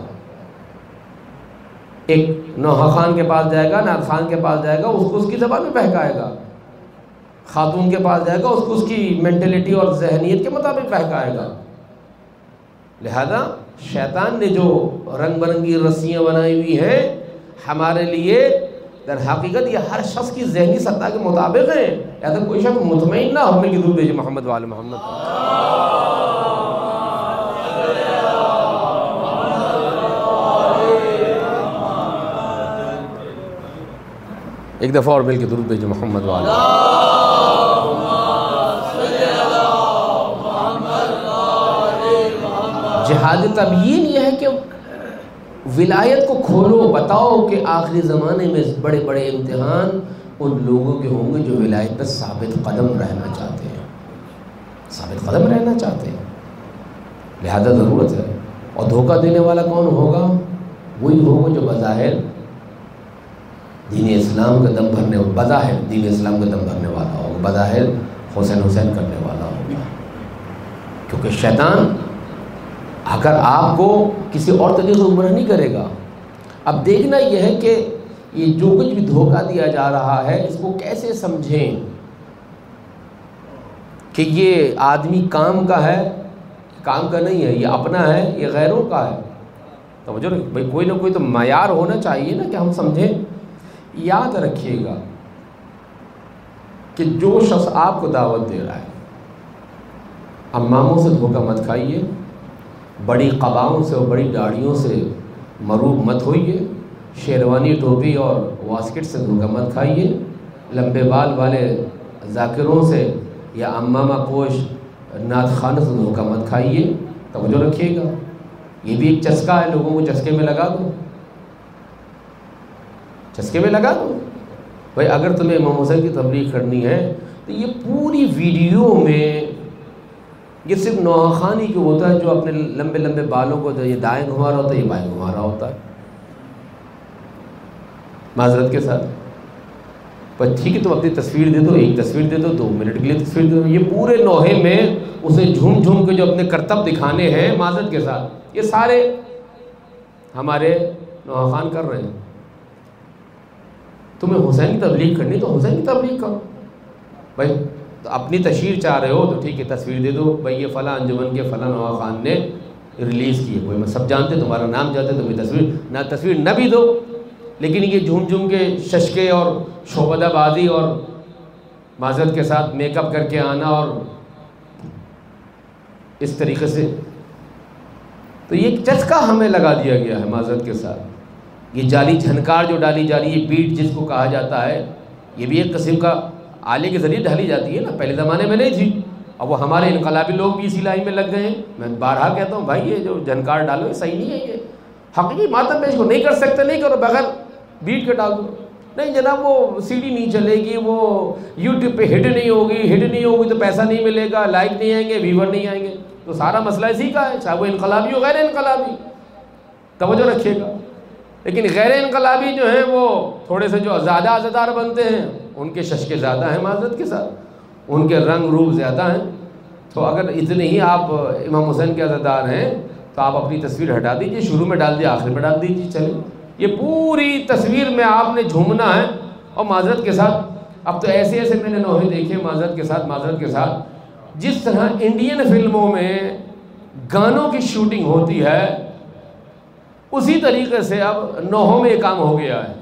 [SPEAKER 2] ایک نوحہ خان کے پاس جائے گا، نعت خان کے پاس جائے گا، اس کو اس کی زبان میں بہکائے گا. خاتون کے پاس جائے گا، اس کو اس کی مینٹلٹی اور ذہنیت کے مطابق بہکائے گا. لہذا شیطان نے جو رنگ برنگی رسیاں بنائی ہوئی ہیں ہمارے لیے، در حقیقت یہ ہر شخص کی ذہنی سطح کے مطابق ہیں. ایسا کوئی شخص مطمئن نہ ہونے کی ضرورت ہے. محمد وآل محمد. ایک دفعہ اور مل کے درود بھیجو محمد وآل. جہاد تبیین یہ ہے کہ ولایت کو کھولو، بتاؤ کہ آخری زمانے میں بڑے بڑے امتحان ان لوگوں کے ہوں گے جو ولایت پر ثابت قدم رہنا چاہتے ہیں، ثابت قدم رہنا چاہتے ہیں. لہذا ضرورت ہے. اور دھوکہ دینے والا کون ہوگا؟ وہی ہوگا جو بظاہر دین اسلام کا دم بھرنے، بظاہر دین اسلام کا دم بھرنے والا ہوگا، بظاہر حسین کرنے والا ہوگا. کیونکہ شیطان اگر آپ کو کسی اور طریقے سے گمراہ نہیں کرے گا. اب دیکھنا یہ ہے کہ یہ جو کچھ بھی دھوکہ دیا جا رہا ہے اس کو کیسے سمجھیں کہ یہ آدمی کام کا ہے، کام کا نہیں ہے، یہ اپنا ہے، یہ غیروں کا ہے. توجہ بھائی، کوئی نہ کوئی تو معیار ہونا چاہیے نا کہ ہم سمجھیں. یاد رکھیے گا کہ جو شخص آپ کو دعوت دے رہا ہے، اماموں سے دھوکہ مت کھائیے، بڑی قباؤں سے اور بڑی داڑھیوں سے مروب مت ہوئیے، شیروانی ٹوپی اور واسکٹ سے دھوکہ مت کھائیے، لمبے بال والے ذاکروں سے یا امامہ پوش نعت خانوں سے دھوکہ مت کھائیے. توجہ رکھیے گا، یہ بھی ایک چسکا ہے، لوگوں کو چسکے میں لگا دو، چسکے میں لگا دو. بھائی اگر تمہیں امام حسین کی تبلیغ کرنی ہے تو یہ پوری ویڈیو میں یہ صرف نوحہ خان ہی کیوں ہوتا ہے جو اپنے لمبے لمبے بالوں کو یہ دائیں گھما رہا ہوتا ہے، یہ بائیں گھما رہا ہوتا ہے. معذرت کے ساتھ پر ٹھیک ہے، تم اپنی تصویر دے دو، ایک تصویر دے دو، 2 منٹ کے لیے تصویر دے دو. یہ پورے نوحے میں اسے جھوم جھوم کے جو اپنے کرتب دکھانے ہیں، معذرت کے ساتھ یہ سارے ہمارے نوحہ خان کر رہے ہیں. تمہیں حسین کی تبلیغ کرنی تو حسین کی تبلیغ کرو. بھائی تو اپنی تشہیر چاہ رہے ہو تو ٹھیک ہے، تصویر دے دو، بھائی یہ فلاں انجمن کے فلاں نوحہ خان نے ریلیز کی ہے، کوئی میں سب جانتے، تمہارا نام جانتے، تمہیں تصویر نہ بھی دو، لیکن یہ جھوم جھوم کے ششکے اور شعبدہ بازی اور معذرت کے ساتھ میک اپ کر کے آنا اور اس طریقے سے، تو یہ چسکا ہمیں لگا دیا گیا ہے معذرت کے ساتھ۔ یہ جعلی جھنکار جو ڈالی جا رہی ہے، بیٹ جس کو کہا جاتا ہے، یہ بھی ایک قسم کا آلے کے ذریعے ڈالی جاتی ہے نا، پہلے زمانے میں نہیں تھی، اب وہ ہمارے انقلابی لوگ بھی اسی لائن میں لگ گئے ہیں۔ میں بارہا کہتا ہوں بھائی یہ جو جھنکار ڈالو یہ صحیح نہیں ہے، یہ حقیقی ماتم پیش کو نہیں کر سکتے، نہیں کرو، بغیر بیٹ کے ڈال دو، نہیں جناب وہ سی ڈی نہیں چلے گی، وہ یوٹیوب پہ ہٹ نہیں ہوگی تو پیسہ نہیں ملے گا، لائک نہیں آئیں گے، ویور نہیں آئیں گے، تو سارا مسئلہ اسی کا ہے، چاہے وہ انقلابی ہو غیر انقلابی، توجہ رکھیے گا۔ لیکن غیر انقلابی جو ہیں وہ تھوڑے سے جو زیادہ عزادار بنتے ہیں، ان کے ششکے زیادہ ہیں معذرت کے ساتھ، ان کے رنگ روپ زیادہ ہیں۔ تو اگر اتنے ہی آپ امام حسین کے عزادار ہیں تو آپ اپنی تصویر ہٹا دیجئے، شروع میں ڈال دیجئے، آخر میں ڈال دیجئے، چلیں یہ پوری تصویر میں آپ نے جھومنا ہے۔ اور معذرت کے ساتھ اب تو ایسے ایسے میں نے نوحے دیکھے معذرت کے ساتھ جس طرح انڈین فلموں میں گانوں کی شوٹنگ ہوتی ہے، اسی طریقے سے اب نوحوں میں یہ کام ہو گیا ہے۔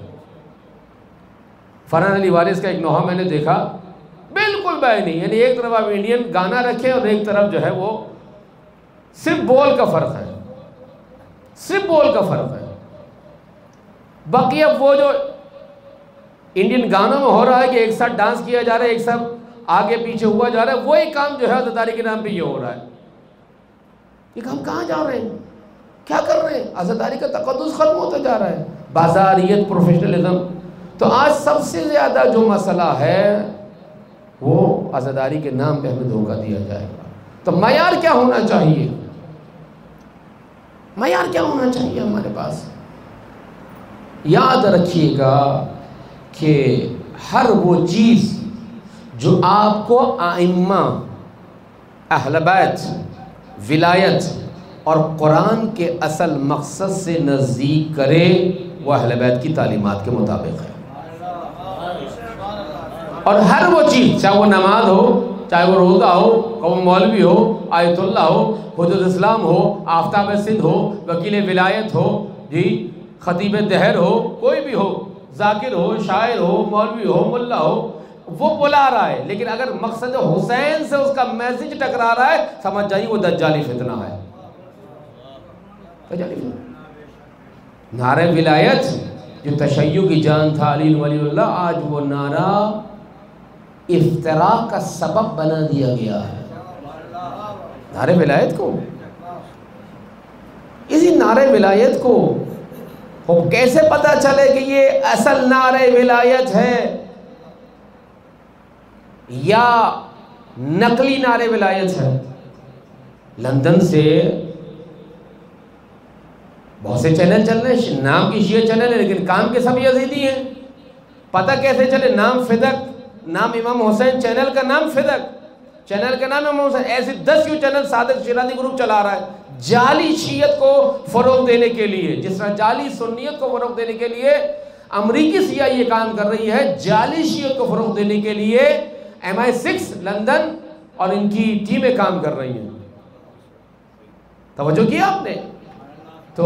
[SPEAKER 2] فرحان علی وارث کا ایک نوحہ میں نے دیکھا، بالکل نہیں، یعنی ایک طرف آپ انڈین گانا رکھیں اور ایک طرف جو ہے وہ صرف بول کا فرق ہے، صرف بول کا فرق ہے۔ باقی اب وہ جو انڈین گانوں میں ہو رہا ہے کہ ایک ساتھ ڈانس کیا جا رہا ہے، ایک ساتھ آگے پیچھے ہوا جا رہا ہے، وہی کام جو ہے عزاداری کے نام پہ یہ ہو رہا ہے۔ یہ کام کہاں جا رہے ہیں، کیا کر رہے ہیں؟ عزاداری کا تقدس ختم ہوتا جا رہا ہے، بازاریت، پروفیشنلزم۔ تو آج سب سے زیادہ جو مسئلہ ہے وہ عزاداری کے نام پہ ہمیں دھوکہ دیا جائے گا۔ تو معیار کیا ہونا چاہیے؟ معیار کیا ہونا چاہیے ہمارے پاس؟ یاد رکھیے گا کہ ہر وہ چیز جو آپ کو ائمہ، اہل بیت، ولایت اور قرآن کے اصل مقصد سے نزدیک کرے، وہ اہل بیت کی تعلیمات کے مطابق ہے۔ اور ہر وہ چیز، چاہے وہ نماز ہو، چاہے وہ روزہ ہو، قوم مولوی ہو، آیت اللہ ہو، حجت اسلام ہو، آفتاب سندھ ہو، وکیل ولایت ہو، جی خطیب دہر ہو، کوئی بھی ہو، ذاکر ہو، شاعر ہو، مولوی ہو، ملا ہو، وہ بلا رہا ہے، لیکن اگر مقصد حسین سے اس کا میسج ٹکرا رہا ہے، سمجھ جائیے وہ دجالی فتنہ ہے۔ نعرہ ولایت جو تشیع کی جان تھا علی ولی اللہ، آج وہ نعرہ افتراق کا سبب بنا دیا گیا ہے۔ نعرہ ولایت کو، اسی نعرہ ولایت کو کیسے پتا چلے کہ یہ اصل نعرہ ولایت ہے یا نقلی نعرہ ولایت ہے؟ لندن سے بہت سے چینل چل رہے ہیں، نام کی شیعہ چینل ہے لیکن کام کے سب یزیدی ہیں۔ پتہ کیسے چلے؟ نام فدق، نام امام حسین، چینل کا نام فدق، چینل کا نام امام حسین، ایسے 10 کیوں چینل صادق شیرازی گروپ چلا رہا ہے جعلی شیعت کو فروغ دینے کے لیے، جس طرح جعلی سنیت کو فروغ دینے کے لیے امریکی سیاہ یہ کام کر رہی ہے، جعلی شیعت کو فروغ دینے کے لیے MI6 لندن اور ان کی ٹیمیں کام کر رہی ہیں۔ توجہ کیا آپ نے؟ تو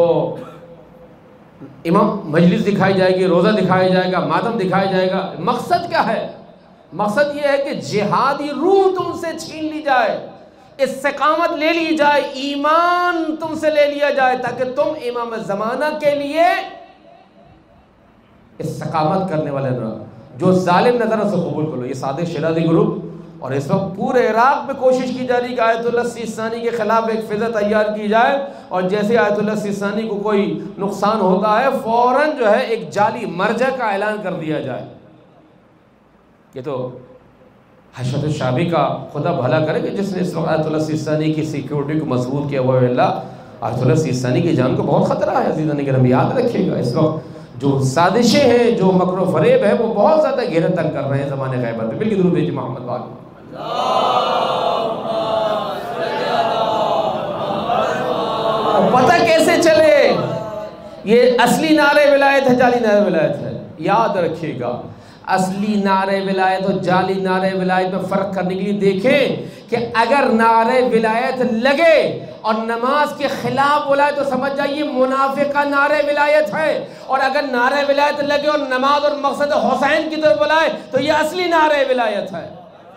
[SPEAKER 2] امام مجلس دکھائی جائے گی، روزہ دکھایا جائے گا، ماتم دکھایا جائے گا، مقصد کیا ہے؟ مقصد یہ ہے کہ جہادی روح تم سے چھین لی جائے، استقامت لے لی جائے، ایمان تم سے لے لیا جائے، تاکہ تم امام زمانہ کے لیے استقامت کرنے والے نہ، جو ظالم نظر سے قبول کرو۔ یہ صادق شیرازی گروپ، اور اس وقت پورے عراق میں کوشش کی جا رہی کہ آیت اللہ سیستانی کے خلاف ایک فضا تیار کی جائے، اور جیسے آیت اللہ سیستانی کو کوئی نقصان ہوتا ہے فوراً جو ہے ایک جعلی مرجع کا اعلان کر دیا جائے۔ یہ تو حشمت الشعبی کا خدا بھلا کرے کہ جس نے اس وقت آیت اللہ سیستانی کی سیکیورٹی کو مضبوط کیا ہوا ہے۔ اللہ آیت اللہ سیستانی کی جان کو بہت خطرہ ہے عزیزان کرام، یاد رکھیے گا۔ اس وقت جو سازشیں ہیں، جو مکر و فریب ہے، وہ بہت زیادہ گھیرے تنگ کر رہے ہیں زمانے غیبت میں۔ مل کے درود بھیجئے محمد والے۔ پتہ کیسے چلے یہ اصلی نعرہ ولایت ہے جعلی نعرہ ولایت ہے؟ یاد رکھیے گا اصلی نعرہ ولایت اور جعلی نعرہ ولایت میں فرق کرنے کے لیے دیکھیں کہ اگر نعرہ ولایت لگے اور نماز کے خلاف بلائے تو سمجھ جائیے منافق کا نعرہ ولایت ہے، اور اگر نعرہ ولایت لگے اور نماز اور مقصد حسین کی طرف بلائے تو یہ اصلی نعرہ ولایت ہے۔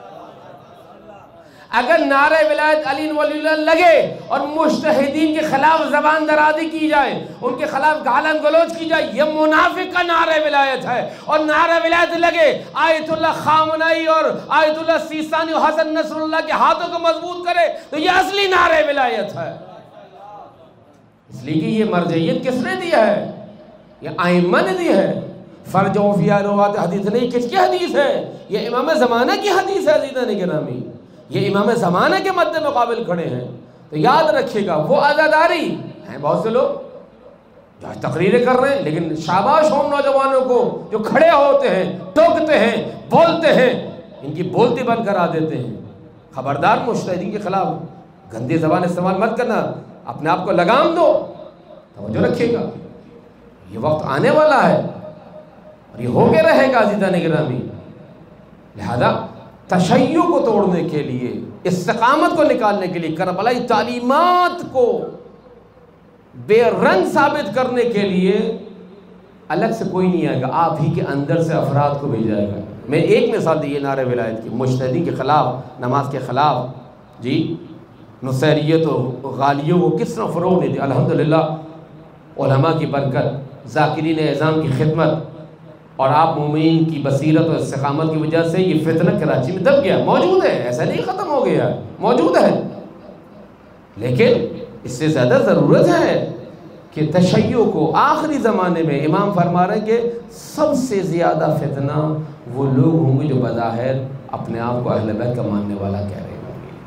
[SPEAKER 2] اگر نعرہ ولایت علی ولی اللہ لگے اور مجتہدین کے خلاف زبان درازی کی جائے، ان کے خلاف گالن گلوچ کی جائے، یہ منافق کا نعرہ ولایت ہے۔ اور نعرہ ولایت لگے آیت اللہ خامنئی اور آیت اللہ سیستانی اور حسن نصر اللہ کے ہاتھوں کو مضبوط کرے تو یہ اصلی نعرہ ولایت ہے۔ اس لیے کہ یہ مرجعیت کس نے دیا ہے؟ یہ ائمہ نے دی ہے۔ فرجعوا فی روات حدیث نہیں، کس کی حدیث ہے؟ یہ امام زمانہ کی حدیث ہے عزیزان گرامی، یہ امام زمانہ کے مد مقابل کھڑے ہیں۔ تو یاد رکھیے گا وہ عزاداری ہیں بہت سے لوگ جو تقریریں کر رہے ہیں، لیکن شاباش ہوں نوجوانوں کو جو کھڑے ہوتے ہیں، ٹوکتے ہیں، بولتے ہیں، ان کی بولتی بند کرا دیتے ہیں۔ خبردار مجتہدین کے خلاف گندی زبان استعمال مت کرنا، اپنے آپ کو لگام دو، توجہ رکھیے گا، یہ وقت آنے والا ہے اور یہ ہو کے رہے گا عزیزان گرامی۔ لہذا تشیع کو توڑنے کے لیے، استقامت کو نکالنے کے لیے، کربلائی تعلیمات کو بے رنگ ثابت کرنے کے لیے الگ سے کوئی نہیں آئے گا، آپ ہی کے اندر سے افراد کو بھیجا جائے گا۔ میں ایک مثال دی ہے نعرہ ولایت کی، مجتہدین کے خلاف، نماز کے خلاف جی نصیریت و غالیوں کو کس طرح فروغ نہیں دی۔ الحمدللہ علماء کی برکت، ذاکرین اعظام کی خدمت اور آپ مومنین کی بصیرت اور استقامت کی وجہ سے یہ فتنہ کراچی میں دب گیا، موجود ہے، ایسا نہیں ختم ہو گیا، موجود ہے، لیکن اس سے زیادہ ضرورت ہے کہ تشیع کو آخری زمانے میں امام فرما رہے ہیں کہ سب سے زیادہ فتنہ وہ لوگ ہوں گے جو بظاہر اپنے آپ کو اہل بیت کا ماننے والا کہہ رہے ہوں گے۔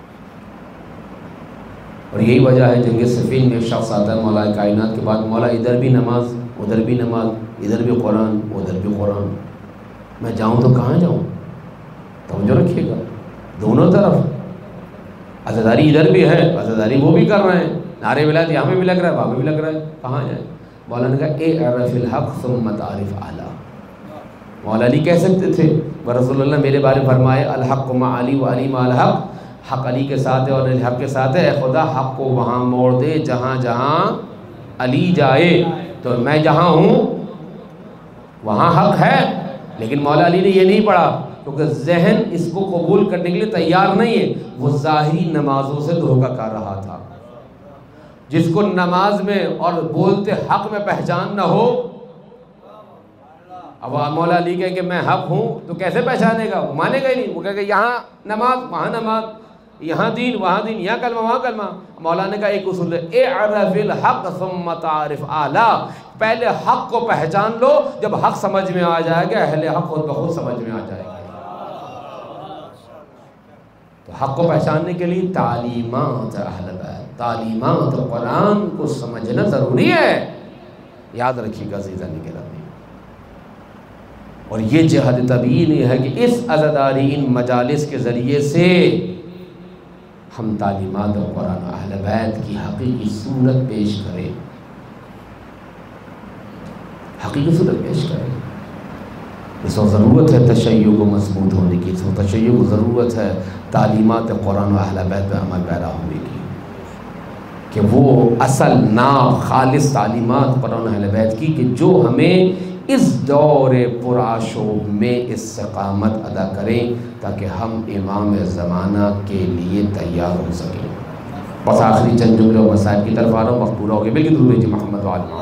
[SPEAKER 2] اور یہی وجہ ہے جنگ صفین میں ایک شخص آتا ہے مولا کائنات کے بعد، مولا ادھر بھی نماز ادھر بھی نماز، ادھر بھی قرآن ادھر بھی قرآن، میں جاؤں تو کہاں جاؤں؟ توجہ رکھیے گا، دونوں طرف عزاداری ادھر بھی ہے، عزاداری وہ بھی کر رہے ہیں، نعرہ ولایت یہاں بھی لگ رہا ہے وہاں بھی لگ رہا ہے، کہاں جائیں؟ مولا نے کہا اعرف الحق ثم تعرف اعلی۔ مولا علی کہہ سکتے تھے، رسول اللہ میرے بارے فرمائے الحق مع علی و علی مع الحق، حق علی کے ساتھ ہے اور علی حق کے ساتھ ہے، اے خدا حق کو وہاں موڑ دے جہاں جہاں علی جائے، تو میں جہاں ہوں وہاں حق ہے۔ لیکن مولا علی نے یہ نہیں پڑھا کیونکہ ذہن اس کو قبول کرنے کے لیے تیار نہیں ہے، وہ ظاہری نمازوں سے دھوکہ کر رہا تھا۔ جس کو نماز میں اور بولتے حق میں پہچان نہ ہو، اب مولا علی کہے کہ میں حق ہوں تو کیسے پہچانے گا؟ وہ مانے گا ہی نہیں، وہ کہے کہ یہاں نماز وہاں نماز، یہاں دین وہاں دین، یہاں کلمہ وہاں کلمہ۔ مولانا کا ایک اصول ہے اعرف الحق ثم تعرف اعلی، پہلے حق کو پہچان لو، جب حق سمجھ میں آ جائے گا اہل حق خود بخود سمجھ میں آ جائے گا۔ تو حق کو پہچاننے کے لیے تعلیمات اہل بیت، تعلیمات قرآن کو سمجھنا ضروری ہے، یاد رکھیے گا عزیزان گرامی۔ اور یہ جہاد تبیین یہ ہے کہ اس عزاداری ان مجالس کے ذریعے سے ہم تعلیمات اور قرآن اہل بیت کی حقیقی صورت پیش کریں، حقیقی صورت پیش کریں۔ اس کو ضرورت ہے تشیع کو مضبوط ہونے کی، اس کو تشیع کو ضرورت ہے تعلیمات قرآن و اہل بیت پہ عمل پیرا ہونے کی، کہ وہ اصل ناب خالص تعلیمات قرآن و اہل بیت کی، کہ جو ہمیں اس دور پرآشوب میں استقامت ادا کریں تاکہ ہم امام زمانہ کے لیے تیار ہو سکیں۔ بس آخری چند جملے اور مسائل کی طرف آ رہا ہوں، وقت پورا ہو گیا، بلکہ درود بھیجیے محمد و آل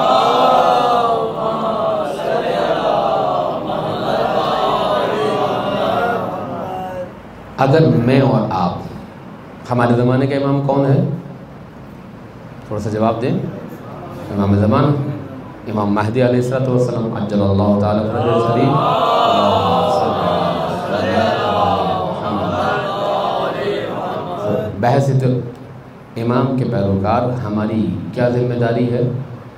[SPEAKER 2] اگر میں اور آپ، ہمارے زمانے کا امام کون ہے؟ تھوڑا سا جواب دیں۔ امام زمانہ امام مہدی علیہ السلام عجل اللہ تعالیٰ فرجہ شریف۔ بحث امام کے پیروکار ہماری کیا ذمہ داری ہے؟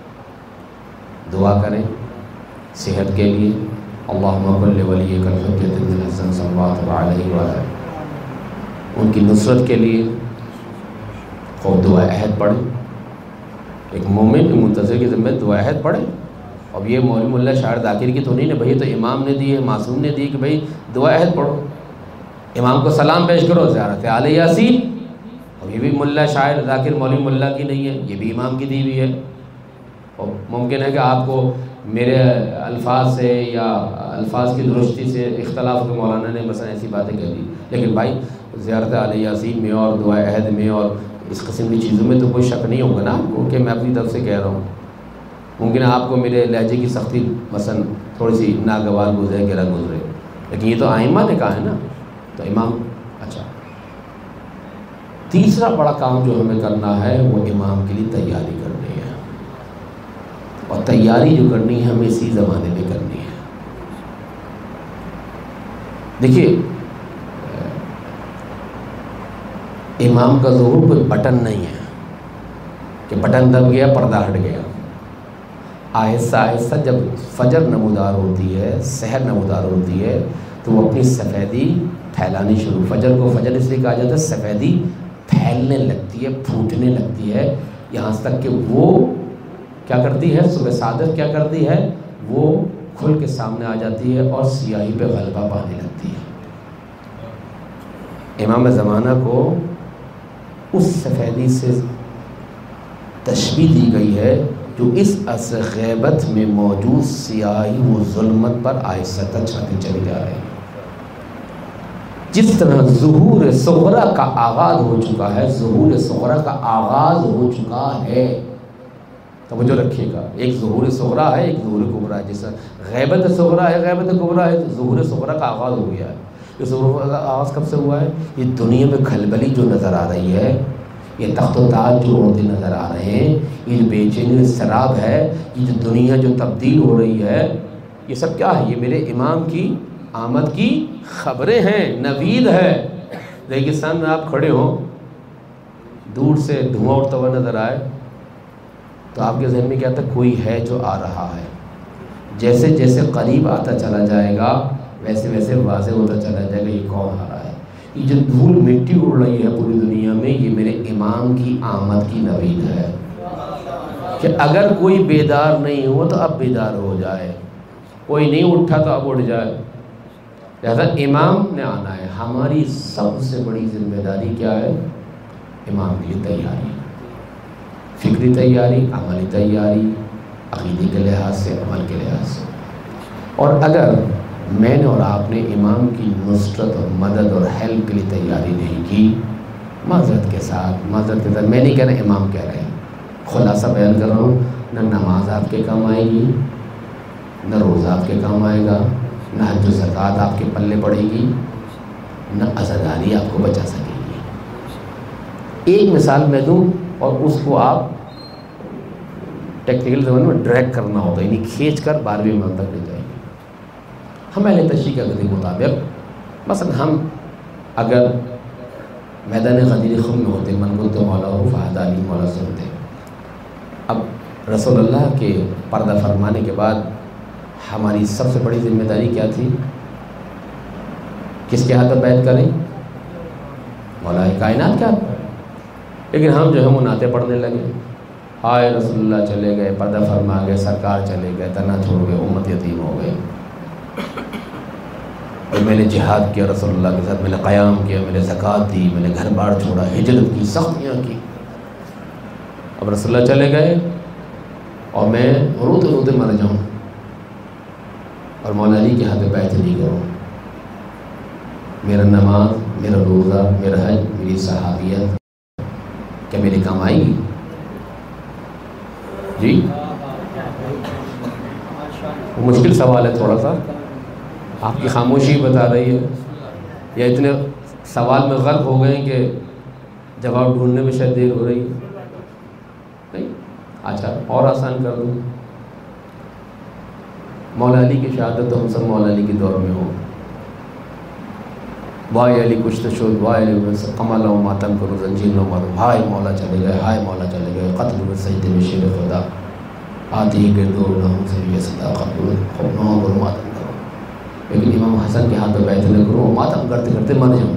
[SPEAKER 2] دعا کریں صحت کے لیے، اللہم کل ولیک الحجۃ بن الحسن صلی اللہ علیہ وآلہ، ان کی نصرت کے لیے خوب دعا عہد پڑھیں۔ ایک مومن کے منتظر کی ذمہ دعا عہد پڑھیں اب یہ مولوی ملا شاعر ذاکر کی تو نہیں نا بھائی، تو امام نے دی ہے، معصوم نے دی کہ بھائی دعا عہد پڑھو، امام کو سلام پیش کرو، زیارت آل یاسین. اب یہ بھی ملا شاعر ذاکر مولوی ملا کی نہیں ہے، یہ بھی امام کی دی ہوئی ہے. اور ممکن ہے کہ آپ کو میرے الفاظ سے یا الفاظ کی درستی سے اختلاف ہو کہ مولانا نے مثلا ایسی باتیں کہہ دی، لیکن بھائی زیارت آل یاسین میں اور دعا عہد میں اور اس قسم کی چیزوں میں تو کوئی شک نہیں ہوگا نا آپ کو کہ میں اپنی طرف سے کہہ رہا ہوں. ممکن ہے آپ کو میرے لہجے کی سختی مثلا تھوڑی سی ناگوار گزرے، گرا گزرے، لیکن یہ تو ائمہ نے کہا ہے نا، تو امام. اچھا، تیسرا بڑا کام جو ہمیں کرنا ہے وہ امام کے لیے تیاری کرنی ہے، اور تیاری جو کرنی ہے ہمیں اسی زمانے میں کرنی ہے. دیکھیے امام کا ظہور کوئی بٹن نہیں ہے کہ بٹن دب گیا پردہ ہٹ گیا. آہستہ آہستہ جب فجر نمودار ہوتی ہے، سحر نمودار ہوتی ہے، تو وہ اپنی سفیدی پھیلانی شروع. فجر کو فجر اس لیے کہا جاتا ہے، سفیدی پھیلنے لگتی ہے، پھوٹنے لگتی ہے، یہاں تک کہ وہ کیا کرتی ہے، صبح صادق کیا کرتی ہے، وہ کھل کے سامنے آ جاتی ہے اور سیاہی پہ غلبہ پانے لگتی ہے. امام زمانہ کو اس سفیدی سے تشبیہ دی گئی ہے جو اس عصر غیبت میں موجود سیاہی و ظلمت پر آہستہ چھاتی چلی جا رہی ہے. جس طرح ظہور صغرا کا آغاز ہو چکا ہے، ظہور صغرا کا آغاز ہو چکا ہے، توجہ رکھیے گا. ایک ظہور صغرا ہے، ایک ظہور کبرا ہے. جس طرح غیبت صغرا ہے، غیبت کبرا ہے، ظہور صغرا کا آغاز ہو گیا ہے. یہ ظہور کا آغاز کب سے ہوا ہے؟ یہ دنیا میں کھلبلی جو نظر آ رہی ہے، یہ تخت و تاج جو ہوتے نظر آ رہے ہیں، یہ جو بے چینی اضطراب ہے، یہ جو دنیا جو تبدیل ہو رہی ہے، یہ سب کیا ہے؟ یہ میرے امام کی آمد کی خبریں ہیں، نوید ہے. ریگستان میں آپ کھڑے ہوں، دور سے دھواں اڑتا ہوا نظر آئے تو آپ کے ذہن میں کیا تھا؟ کوئی ہے جو آ رہا ہے. جیسے جیسے قریب آتا چلا جائے گا ویسے ویسے واضح ہوتا چلا جائے گا یہ کون آ رہا ہے. یہ جو دھول مٹی اڑ رہی ہے پوری دنیا میں، یہ میرے امام کی آمد کی نوید ہے کہ اگر کوئی بیدار نہیں ہوا تو اب بیدار ہو جائے، کوئی نہیں اٹھا تو اب اٹھ جائے. لہذا امام نے آنا ہے. ہماری سب سے بڑی ذمہ داری کیا ہے؟ امام کے لیے تیاری، فکری تیاری، عملی تیاری، عقیدے کے لحاظ سے، عمل کے لحاظ سے. اور اگر میں نے اور آپ نے امام کی نصرت اور مدد اور ہیلپ کے لیے تیاری نہیں کی، معذرت کے ساتھ میں نہیں کہہ رہا، امام کہہ رہے ہیں، خلاصہ بیان کر رہا ہوں، نہ نماز آپ کے کام آئے گی، نہ روزہ آپ کے کام آئے گا، نہ حج و زکوٰۃ آپ کے پلے پڑے گی، نہ عزاداری آپ کو بچا سکے گی. ایک مثال میں دوں اور اس کو آپ ٹیکنیکل زبان میں ڈریگ کرنا ہوتا ہے، یعنی کھینچ کر 12ویں ایمان تک لے جائیں گے. ہم اہل تشریح کے عقیدے کے مطابق مثلا ہم اگر میدان غدیر خم میں ہوتے، من کنت مولا فہدانی مولا سنتے، اب رسول اللہ کے پردہ فرمانے کے بعد ہماری سب سے بڑی ذمہ داری کیا تھی؟ کس کے ہاتھ میں بیعت کریں؟ مولا کائنات کے ہاتھ میں. لیکن ہم جو ہے وہ نعتیں پڑھنے لگے، ہائے رسول اللہ چلے گئے، پردہ فرما گئے، سرکار چلے گئے، تنا چھوڑ گئے، امت یتیم ہو گئے. اور میں نے جہاد کیا رسول اللہ کے ساتھ، میں نے قیام کیا، میں نے زکوٰۃ دی، میں نے گھر بار چھوڑا، ہجرت کی، سختیاں کی. اب رسول اللہ چلے گئے اور میں روتے روتے مر جاؤں اور مولا علی کے ہاتھ میں بیعت نہیں کروں. میرا نماز، میرا روزہ، میرا حج، میری صحابیت کیا میرے کام آئے گی؟ جی وہ مشکل سوال ہے تھوڑا سا، آپ کی خاموشی بتا رہی ہے، یا اتنے سوال میں غرق ہو گئے کہ جواب ڈھونڈنے میں شاید دیر ہو رہی ہے. نہیں، اچھا اور آسان کر دوں. مولا علی کی شہادت تو ہم سب مولا علی کے دور میں ہو، وائے علی کچھ تو شد، وائے علی کمال و ماتم کرو زنجیر لو مارو، ہائے مولا چلے گئے، ہائے مولا چلے گئے، قتل میں سجدے میں شیر خدا آتی ہی گردو نہوں سے یہ صدا قتل خوبنوں کرو ماتم کرو. لیکن امام حسن کے ہاتھ میں بیعت نہ کرو، ماتم کرتے کرتے مر جاؤں.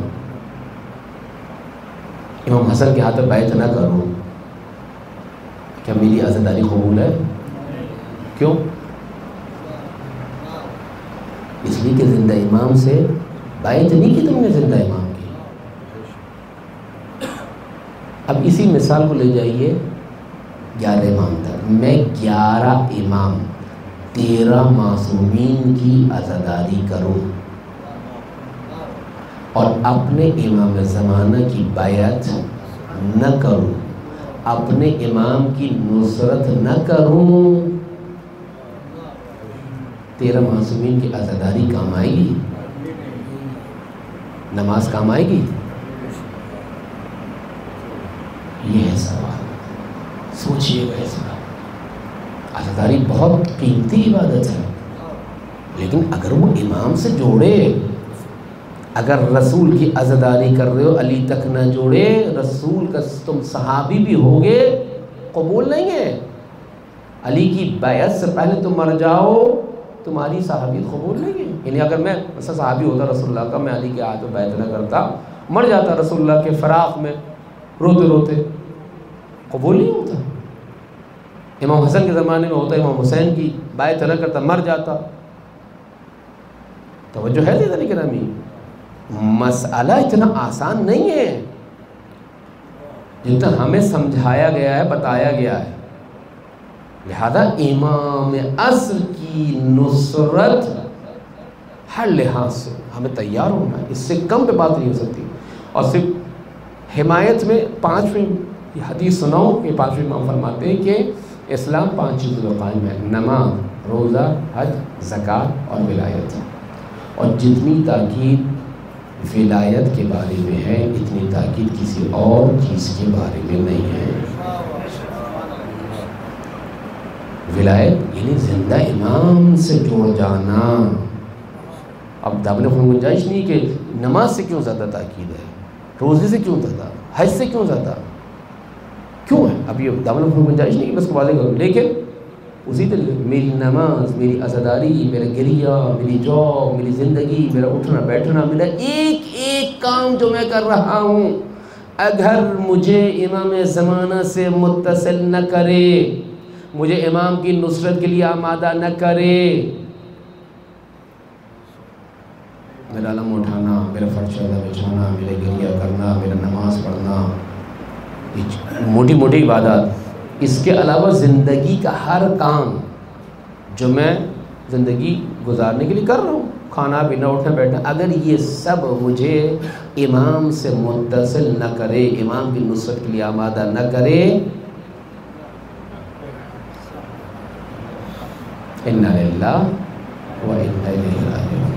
[SPEAKER 2] امام حسن کے ہاتھ میں بیعت نہ کرو، کیا میری عزاداری قبول ہے؟ کیوں؟ اس لیے کہ زندہ امام سے بیعت نہیں کی تم نے زندہ امام کی. اب اسی مثال کو لے جائیے 11 امام تک. میں 11 امام 13 معصومین کی عزاداری کروں اور اپنے امام زمانہ کی بیعت نہ کروں، اپنے امام کی نصرت نہ کروں، 13 معصومین کی عزاداری کام آئے گی؟ نماز کام آئے گی؟ یہ ہے سوال، سوچئے گا اس بات. عزاداری بہت قیمتی عبادت ہے، لیکن اگر وہ امام سے جوڑے، اگر رسول کی عزاداری کر رہے ہو علی تک نہ جوڑے، رسول کا تم صحابی بھی ہوگے قبول نہیں ہے. علی کی بیعت سے پہلے تم مر جاؤ تمہاری صحابیت قبول نہیں ہے. یعنی اگر میں صحابی ہوتا رسول اللہ کا، میں علی کے ہاتھ میں بیعت نہ کرتا، مر جاتا رسول اللہ کے فراق میں روتے روتے، قبول نہیں ہوتا. امام حسن کے زمانے میں ہوتا، امام حسین کی بیعت نہ کرتا، مر جاتا. توجہ ہے دیدہ کرامی، مسئلہ اتنا آسان نہیں ہے جتنا ہمیں سمجھایا گیا ہے، بتایا گیا ہے. لہذا امام عصر کی نصرت ہر لحاظ سے ہمیں تیار ہونا ہے، اس سے کم پہ بات نہیں ہو سکتی. اور صرف حمایت میں 5ویں حدیث سناؤں کہ 5ویں امام فرماتے ہیں کہ اسلام 5 چیزوں پر قائم ہے: نماز، روزہ، حج، زکوٰۃ اور ولایت. اور جتنی تاکید ولایت کے بارے میں ہے اتنی تاکید کسی اور چیز کے بارے میں نہیں ہے. ولایت یعنی زندہ امام سے جوڑ جانا. اب دامن خون گنجائش نہیں کہ نماز سے کیوں زیادہ تاکید ہے، روزے سے کیوں زیادہ، حج سے کیوں زیادہ، کیوں ہے؟ اب یہ دامن خون گنجائش نہیں، بس کو واضح کروں. لیکن اسی طرح میری نماز، میری عزاداری، میرا گریہ، میری جاب، میری زندگی، میرا اٹھنا بیٹھنا، میرا ایک ایک کام جو میں کر رہا ہوں اگر مجھے امام زمانہ سے متصل نہ کرے، مجھے امام کی نصرت کے لیے آمادہ نہ کرے، میرا علم اٹھانا، میرا فرش شہدہ بچھانا، میرا گریہ کرنا، میرا نماز پڑھنا، موٹی موٹی عبادات، اس کے علاوہ زندگی کا ہر کام جو میں زندگی گزارنے کے لیے کر رہا ہوں، کھانا پینا اٹھنا بیٹھنا، اگر یہ سب مجھے امام سے متصل نہ کرے، امام کی نصرت کے لیے آمادہ نہ کرے، اِنَّا لِلَّهِ وَإِنَّا إِلَيْهِ رَاجِعُونَ.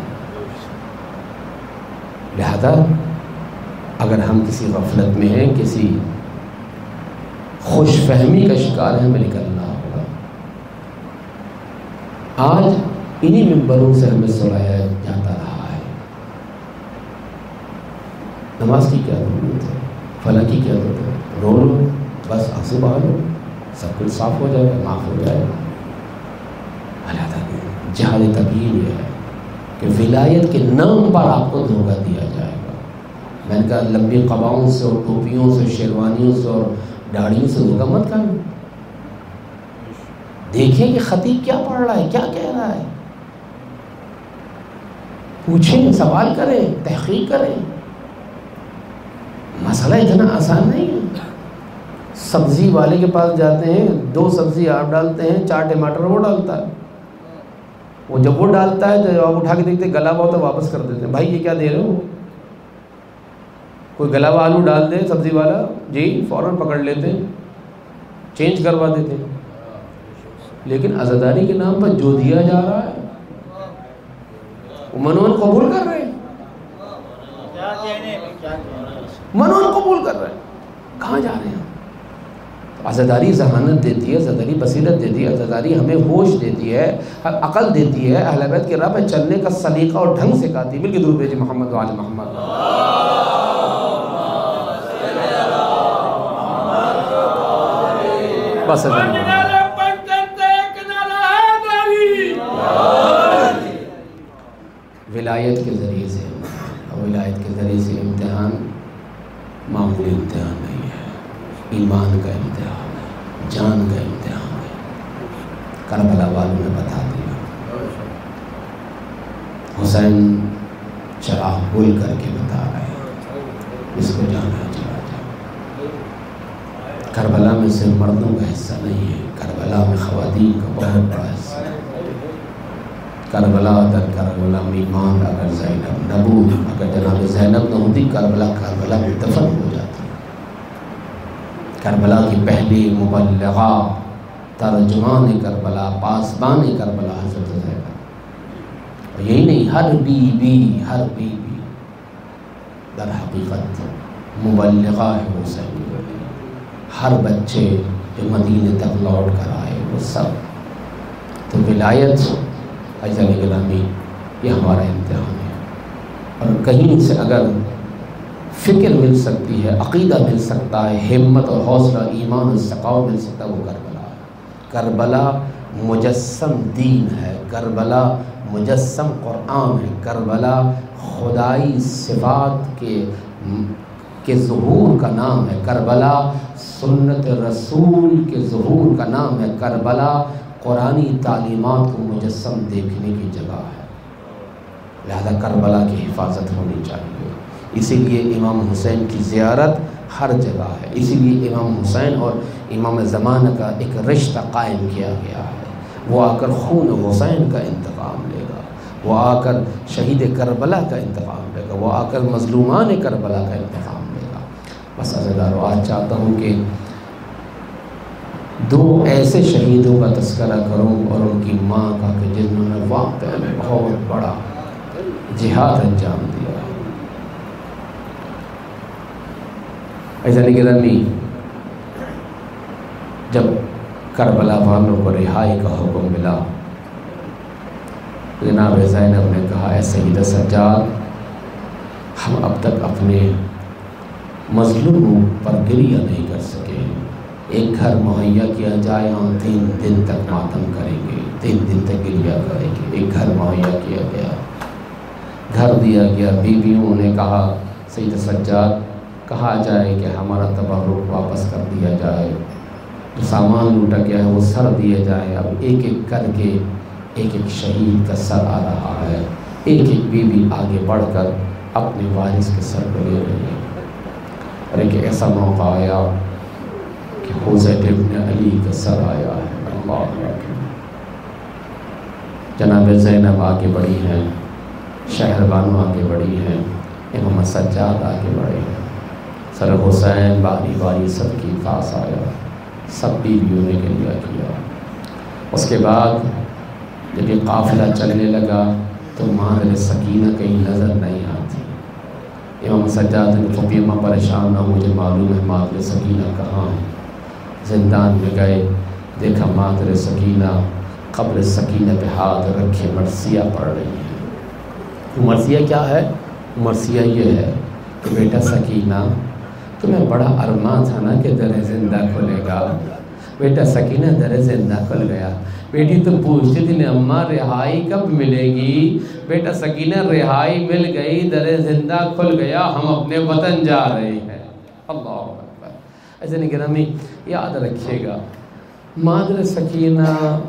[SPEAKER 2] لہذا اگر ہم کسی غفلت میں ہیں، کسی خوش فہمی کا شکار ہے، ہمیں نکلنا ہوگا. آج انہی ممبروں سے ہمیں سنایا جاتا رہا ہے نماز کی کیا ضرورت ہے، فلاں کی کیا ضرورت ہے، رو لو بس، آنسو بہا لو، سب کچھ صاف ہو جائے گا، معاف ہو جائے گا. اللہ تعالیٰ جہاد تبیین یہ ہے کہ ولایت کے نام پر آپ کو دھوکہ دیا جائے گا. میں نے کہا لمبی قباؤں سے اور ٹوپیوں سے، شیروانیوں سے اور داڑھیوں سے دھوکہ مت کرو. دیکھیں کہ خطیب کیا پڑھ رہا ہے، کیا کہہ رہا ہے، پوچھیں، سوال کریں، تحقیق کریں. مسئلہ اتنا آسان نہیں ہے. سبزی والے کے پاس جاتے ہیں، 2 سبزی آپ ڈالتے ہیں، 4 ٹماٹر وہ ڈالتا ہے. وہ جب وہ ڈالتا ہے تو آپ اٹھا کے دیکھتے گلا ہوا تو واپس کر دیتے ہیں، بھائی یہ کیا دے رہے ہو. کوئی گلا ہوا آلو ڈال دے سبزی والا، جی فوراً پکڑ لیتے ہیں، چینج کروا دیتے ہیں. لیکن عزاداری کے نام پر جو دیا جا رہا ہے وہ منون قبول کر رہے ہیں، منون قبول کر رہے ہیں. کہاں جا رہے ہیں؟ عزاداری ذہانت دیتی ہے، عزاداری بصیرت دیتی ہے، عزاداری ہمیں ہوش دیتی ہے، عقل دیتی ہے، اہل بیت کے راہ پہ چلنے کا سلیقہ اور ڈھنگ سکھاتی ہے. مل کے درود بھیجیں محمد و آل محمد. بس ولایت کے ذریعے سے، ولایت کے ذریعے سے امتحان معمولی امتحان نہیں ہے، ایمان کا امتحان ہے، جان کا امتحان ہے. کربلا والوں نے بتا دیا حسین چراغ گل کر کے بتا رہے ہیں اس کو جانا چلا جا۔ کربلا میں صرف مردوں کا حصہ نہیں ہے، کربلا میں خواتین کا بہت بڑا حصہ ہے۔ کربلا در کربلا میمان اگر زینب نبود، اگر جناب زینب نہ ہوتی کربلا میں دفن ہو جاتی۔ کربلا کی پہلی مبلغہ، ترجمان کربلا، پاسبان کربلا حضرت زینب۔ اور یہی نہیں، ہر بی بی در حقیقت مبلغہ ہے حسین۔ ہر بچے جو مدینے تک لوٹ کر آئے وہ سب۔ تو ولایت عزیزان گرامی یہ ہمارا امتحان ہے، اور کہیں سے اگر فکر مل سکتی ہے، عقیدہ مل سکتا ہے، ہمت اور حوصلہ، ایمان اور ثقافت مل سکتا ہے، وہ کربلا ہے۔ کربلا مجسم دین ہے، کربلا مجسم قرآن ہے، کربلا خدائی صفات کے ظہور کا نام ہے، کربلا سنت رسول کے ظہور کا نام ہے، کربلا قرآنی تعلیمات کو مجسم دیکھنے کی جگہ ہے۔ لہذا کربلا کی حفاظت ہونی چاہیے۔ اسی لیے امام حسین کی زیارت ہر جگہ ہے، اسی لیے امام حسین اور امام زمانہ کا ایک رشتہ قائم کیا گیا ہے۔ وہ آ کر خون حسین کا انتقام لے گا، وہ آ کر شہید کربلا کا انتقام لے گا، وہ آ کر مظلومان کربلا کا انتقام لے گا۔ بس عزیزانو، آج چاہتا ہوں کہ دو ایسے شہیدوں کا تذکرہ کروں اور ان کی ماں کا کہ جنہوں نے واقعہ میں بہت بڑا جہاد انجام دیا۔ عزیزان گرامی، جب کربلا والوں کو رہائی کا حکم ملا، جناب زینب نے کہا، اے سید سجاد، ہم اب تک اپنے مظلوموں پر گریہ نہیں کر سکے، ایک گھر مہیا کیا جائے، ہم 3 دن تک ماتم کریں گے، 3 دن تک گریہ کریں گے۔ ایک گھر مہیا کیا گیا، گھر دیا گیا۔ بیویوں نے کہا، سید سجاد، کہا جائے کہ ہمارا تبرک واپس کر دیا جائے، جو سامان لوٹا گیا ہے وہ سر دیا جائے۔ اب ایک ایک کر کے ایک ایک شہید کا سر آ رہا ہے، ایک ایک بیوی آگے بڑھ کر اپنے وارث کے سر کو لے رہی ہے۔ اور ایک ایسا موقع آیا کہ حسین ابن علی کا سر آیا ہے۔ اللہ اکبر۔ جناب زینب آگے بڑھی ہیں، شہر بانو آگے بڑھی ہیں، امام سجاد آگے بڑھے ہیں، سر حسین باری باری سب کے پاس آیا، سب بیویوں نے گریہ کیا۔ اس کے بعد جب یہ قافلہ چلنے لگا تو مادر سکینہ کہیں نظر نہیں آتی۔ امام سجاد نے فاطمہ پریشان نہ، مجھے معلوم ہے مادر سکینہ کہاں ہے۔ زندان میں گئے، دیکھا مادر سکینہ قبر سکینہ پہ ہاتھ رکھے مرثیہ پڑھ رہی ہے۔ مرثیہ کیا ہے؟ مرثیہ یہ ہے کہ بیٹا سکینہ، تمہیں بڑا ارمان تھا نا کہ در زندہ کھلے گا، بیٹا سکینہ در زندہ کھل گیا۔ بیٹی تو پوچھتی تھی اماں رہائی کب ملے گی؟ بیٹا سکینہ رہائی مل گئی، در زندہ کھل گیا، ہم اپنے وطن جا رہے ہیں۔ اللہ اکبر۔ ایسے نہیں گرامی، یاد رکھیے گا، مادر سکینہ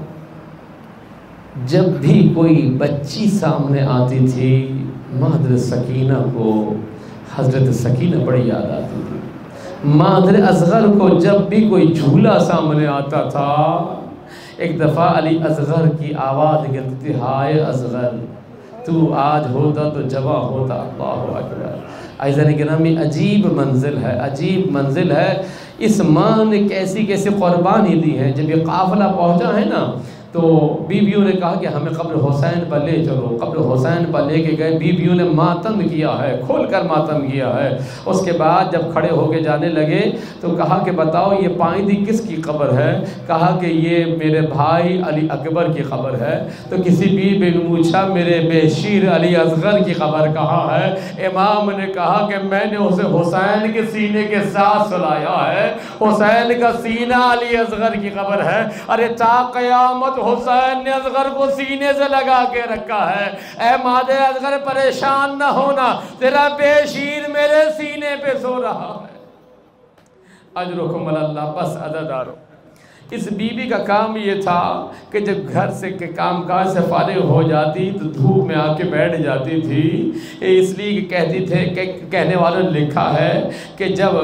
[SPEAKER 2] جب بھی کوئی بچی سامنے آتی تھی، مادر سکینہ کو حضرت سکینہ بڑی یاد آتی تھی۔ مادر اصغر کو جب بھی کوئی جھولا سامنے آتا تھا، ایک دفعہ علی اصغر کی آواز نکلتی تھی، ہائے اصغر تو آج ہوتا تو جوان ہوتا۔ اللہ اکبر۔ عزیزان گرامی، عجیب منزل ہے، عجیب منزل ہے۔ اس ماں نے کیسی کیسی قربانی دی ہے۔ جب یہ قافلہ پہنچا ہے نا تو بیویوں نے کہا کہ ہمیں قبر حسین پر لے چلو۔ قبر حسین پر لے کے گئے، بیویوں نے ماتم کیا ہے، کھول کر ماتم کیا ہے۔ اس کے بعد جب کھڑے ہو کے جانے لگے تو کہا کہ بتاؤ یہ پائیدی کس کی قبر ہے؟ کہا کہ یہ میرے بھائی علی اکبر کی قبر ہے۔ تو کسی بیوی نے پوچھا میرے بے شیر علی اصغر کی قبر کہاں ہے؟ امام نے کہا کہ میں نے اسے حسین کے سینے کے ساتھ سلایا ہے، حسین کا سینہ علی اصغر کی قبر ہے۔ ارے تا قیامت حسین نے اصغر کو سینے سے لگا کے رکھا ہے۔ اے مادر اصغر پریشان نہ ہونا، تیرا بے شیر میرے سینے پہ سو رہا ہے۔ اجرکم اللہ، بس عددارو، اس بیوی کا کام یہ تھا کہ جب گھر سے کے کام کاج سے فارغ ہو جاتی تو دھوپ میں آ کے بیٹھ جاتی تھی. اس لیے کہتی تھے کہ کہنے والوں نے لکھا ہے کہ جب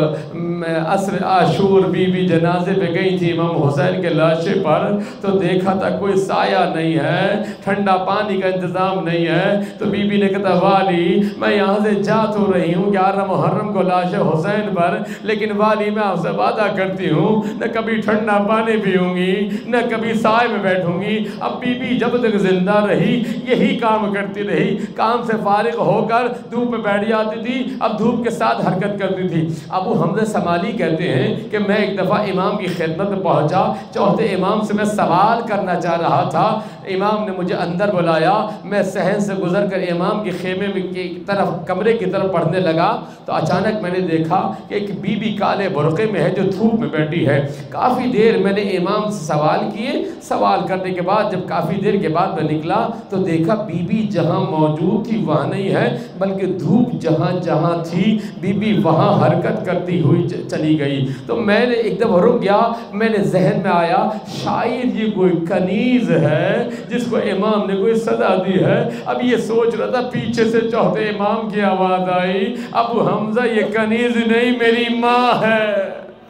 [SPEAKER 2] عصر عاشور بیوی جنازے پہ گئی تھی امام حسین کے لاشے پر تو دیکھا تھا کوئی سایہ نہیں ہے, ٹھنڈا پانی کا انتظام نہیں ہے. تو بیوی نے کہا والی میں یہاں سے جا تو رہی ہوں 11 محرم کو لاش حسین پر, لیکن والی میں آپ سے وعدہ کرتی ہوں نہ کبھی ٹھنڈا پانی پیوں گی نہ کبھی سائے میں بیٹھوں گی. اب بی بی جب تک زندہ رہی یہی کام کرتی رہی, کام سے فارغ ہو کر دھوپ میں بیٹھ جاتی تھی, اب دھوپ کے ساتھ حرکت کرتی تھی. ابو حمزہ سمالی کہتے ہیں کہ میں ایک دفعہ امام کی خدمت میں پہنچا, چوتھے امام سے میں سوال کرنا چاہ رہا تھا. امام نے مجھے اندر بلایا, میں صحن سے گزر کر امام کے خیمے کی طرف کمرے کی طرف پڑھنے لگا تو اچانک میں نے دیکھا کہ ایک بی بی کالے برقعے میں ہے جو دھوپ میں بیٹھی ہے. کافی دیر میں نے امام سے سوال کیے, سوال کرنے کے بعد جب کافی دیر کے بعد میں نکلا تو دیکھا بی بی جہاں موجود تھی وہاں نہیں ہے, بلکہ دھوپ جہاں جہاں تھی بی بی وہاں حرکت کرتی ہوئی چلی گئی. تو میں نے ایک دم رک گیا, میں نے ذہن میں آیا شاید یہ کوئی کنیز ہے جس کو امام نے کوئی صدا دی ہے. اب یہ سوچ رہا تھا, پیچھے سے چوتھے امام کی آواز آئی, ابو حمزہ یہ کنیز نہیں میری ماں ہے.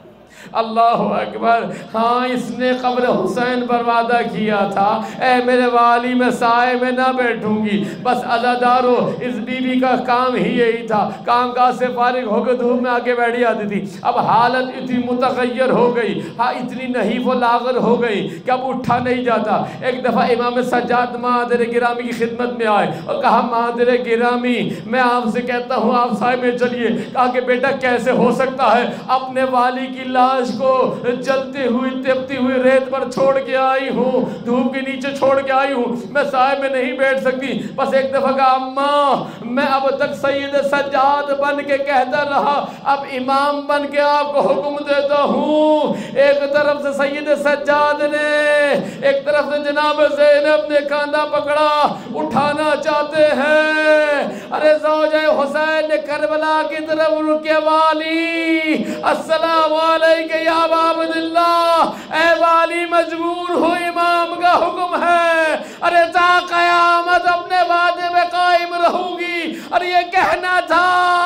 [SPEAKER 2] اللہ اکبر. ہاں اس نے قبر حسین پر وعدہ کیا تھا اے میرے والی میں سائے میں نہ بیٹھوں گی. بس عزادارو اس بی بی کا کام ہی یہی تھا, کام کاج سے فارغ ہو کے دھوپ میں آگے بیٹھ جاتی تھی. اب حالت اتنی متغیر ہو گئی, ہاں اتنی نحیف و لاغر ہو گئی کہ اب اٹھا نہیں جاتا. ایک دفعہ امام سجاد مہادر گرامی کی خدمت میں آئے اور کہا مہادر گرامی میں آپ سے کہتا ہوں آپ سائے میں چلیے. کہا کہ بیٹا کیسے ہو سکتا ہے, اپنے والی کی لاش کو جلتے ہوئی تپتی ہوئی ریت پر چھوڑ کے آئی ہوں, دھوپ کے نیچے چھوڑ کے آئی ہوں, میں سائے میں نہیں بیٹھ سکتی. بس ایک دفعہ کہا اماں میں اب تک سید سجاد بن کے کہتا رہا, اب امام بن کے آپ کو حکم دیتا ہوں. ایک طرف سے سید سجاد نے, ایک طرف سے جناب زینب نے کاندھا پکڑا, اٹھانا چاہتے ہیں. ارے زوجہ حسین نے کربلا کی طرف رکے, والی السلام علیکم یا ابا عبداللہ, اے والی مجبور ہو امام کا حکم ہے. ارے تا قیامت اپنے وعدے میں قائم رہوں گی. ارے یہ کہنا تھا,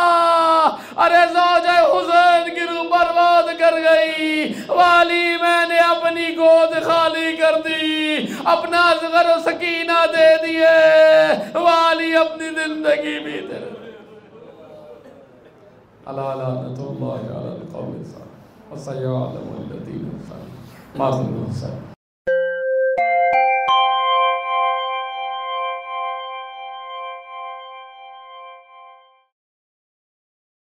[SPEAKER 2] ارے زوجہ حسین کی روح برباد کر گئی. والی میں نے اپنی گود خالی کر دی, اپنا اصغر و سکینہ دے دیے. والی اپنی زندگی بھی دے. اللہ لعنت اللہ علی القوم الظالمین وسيعلم الذين ظلموا ما ظن حسين.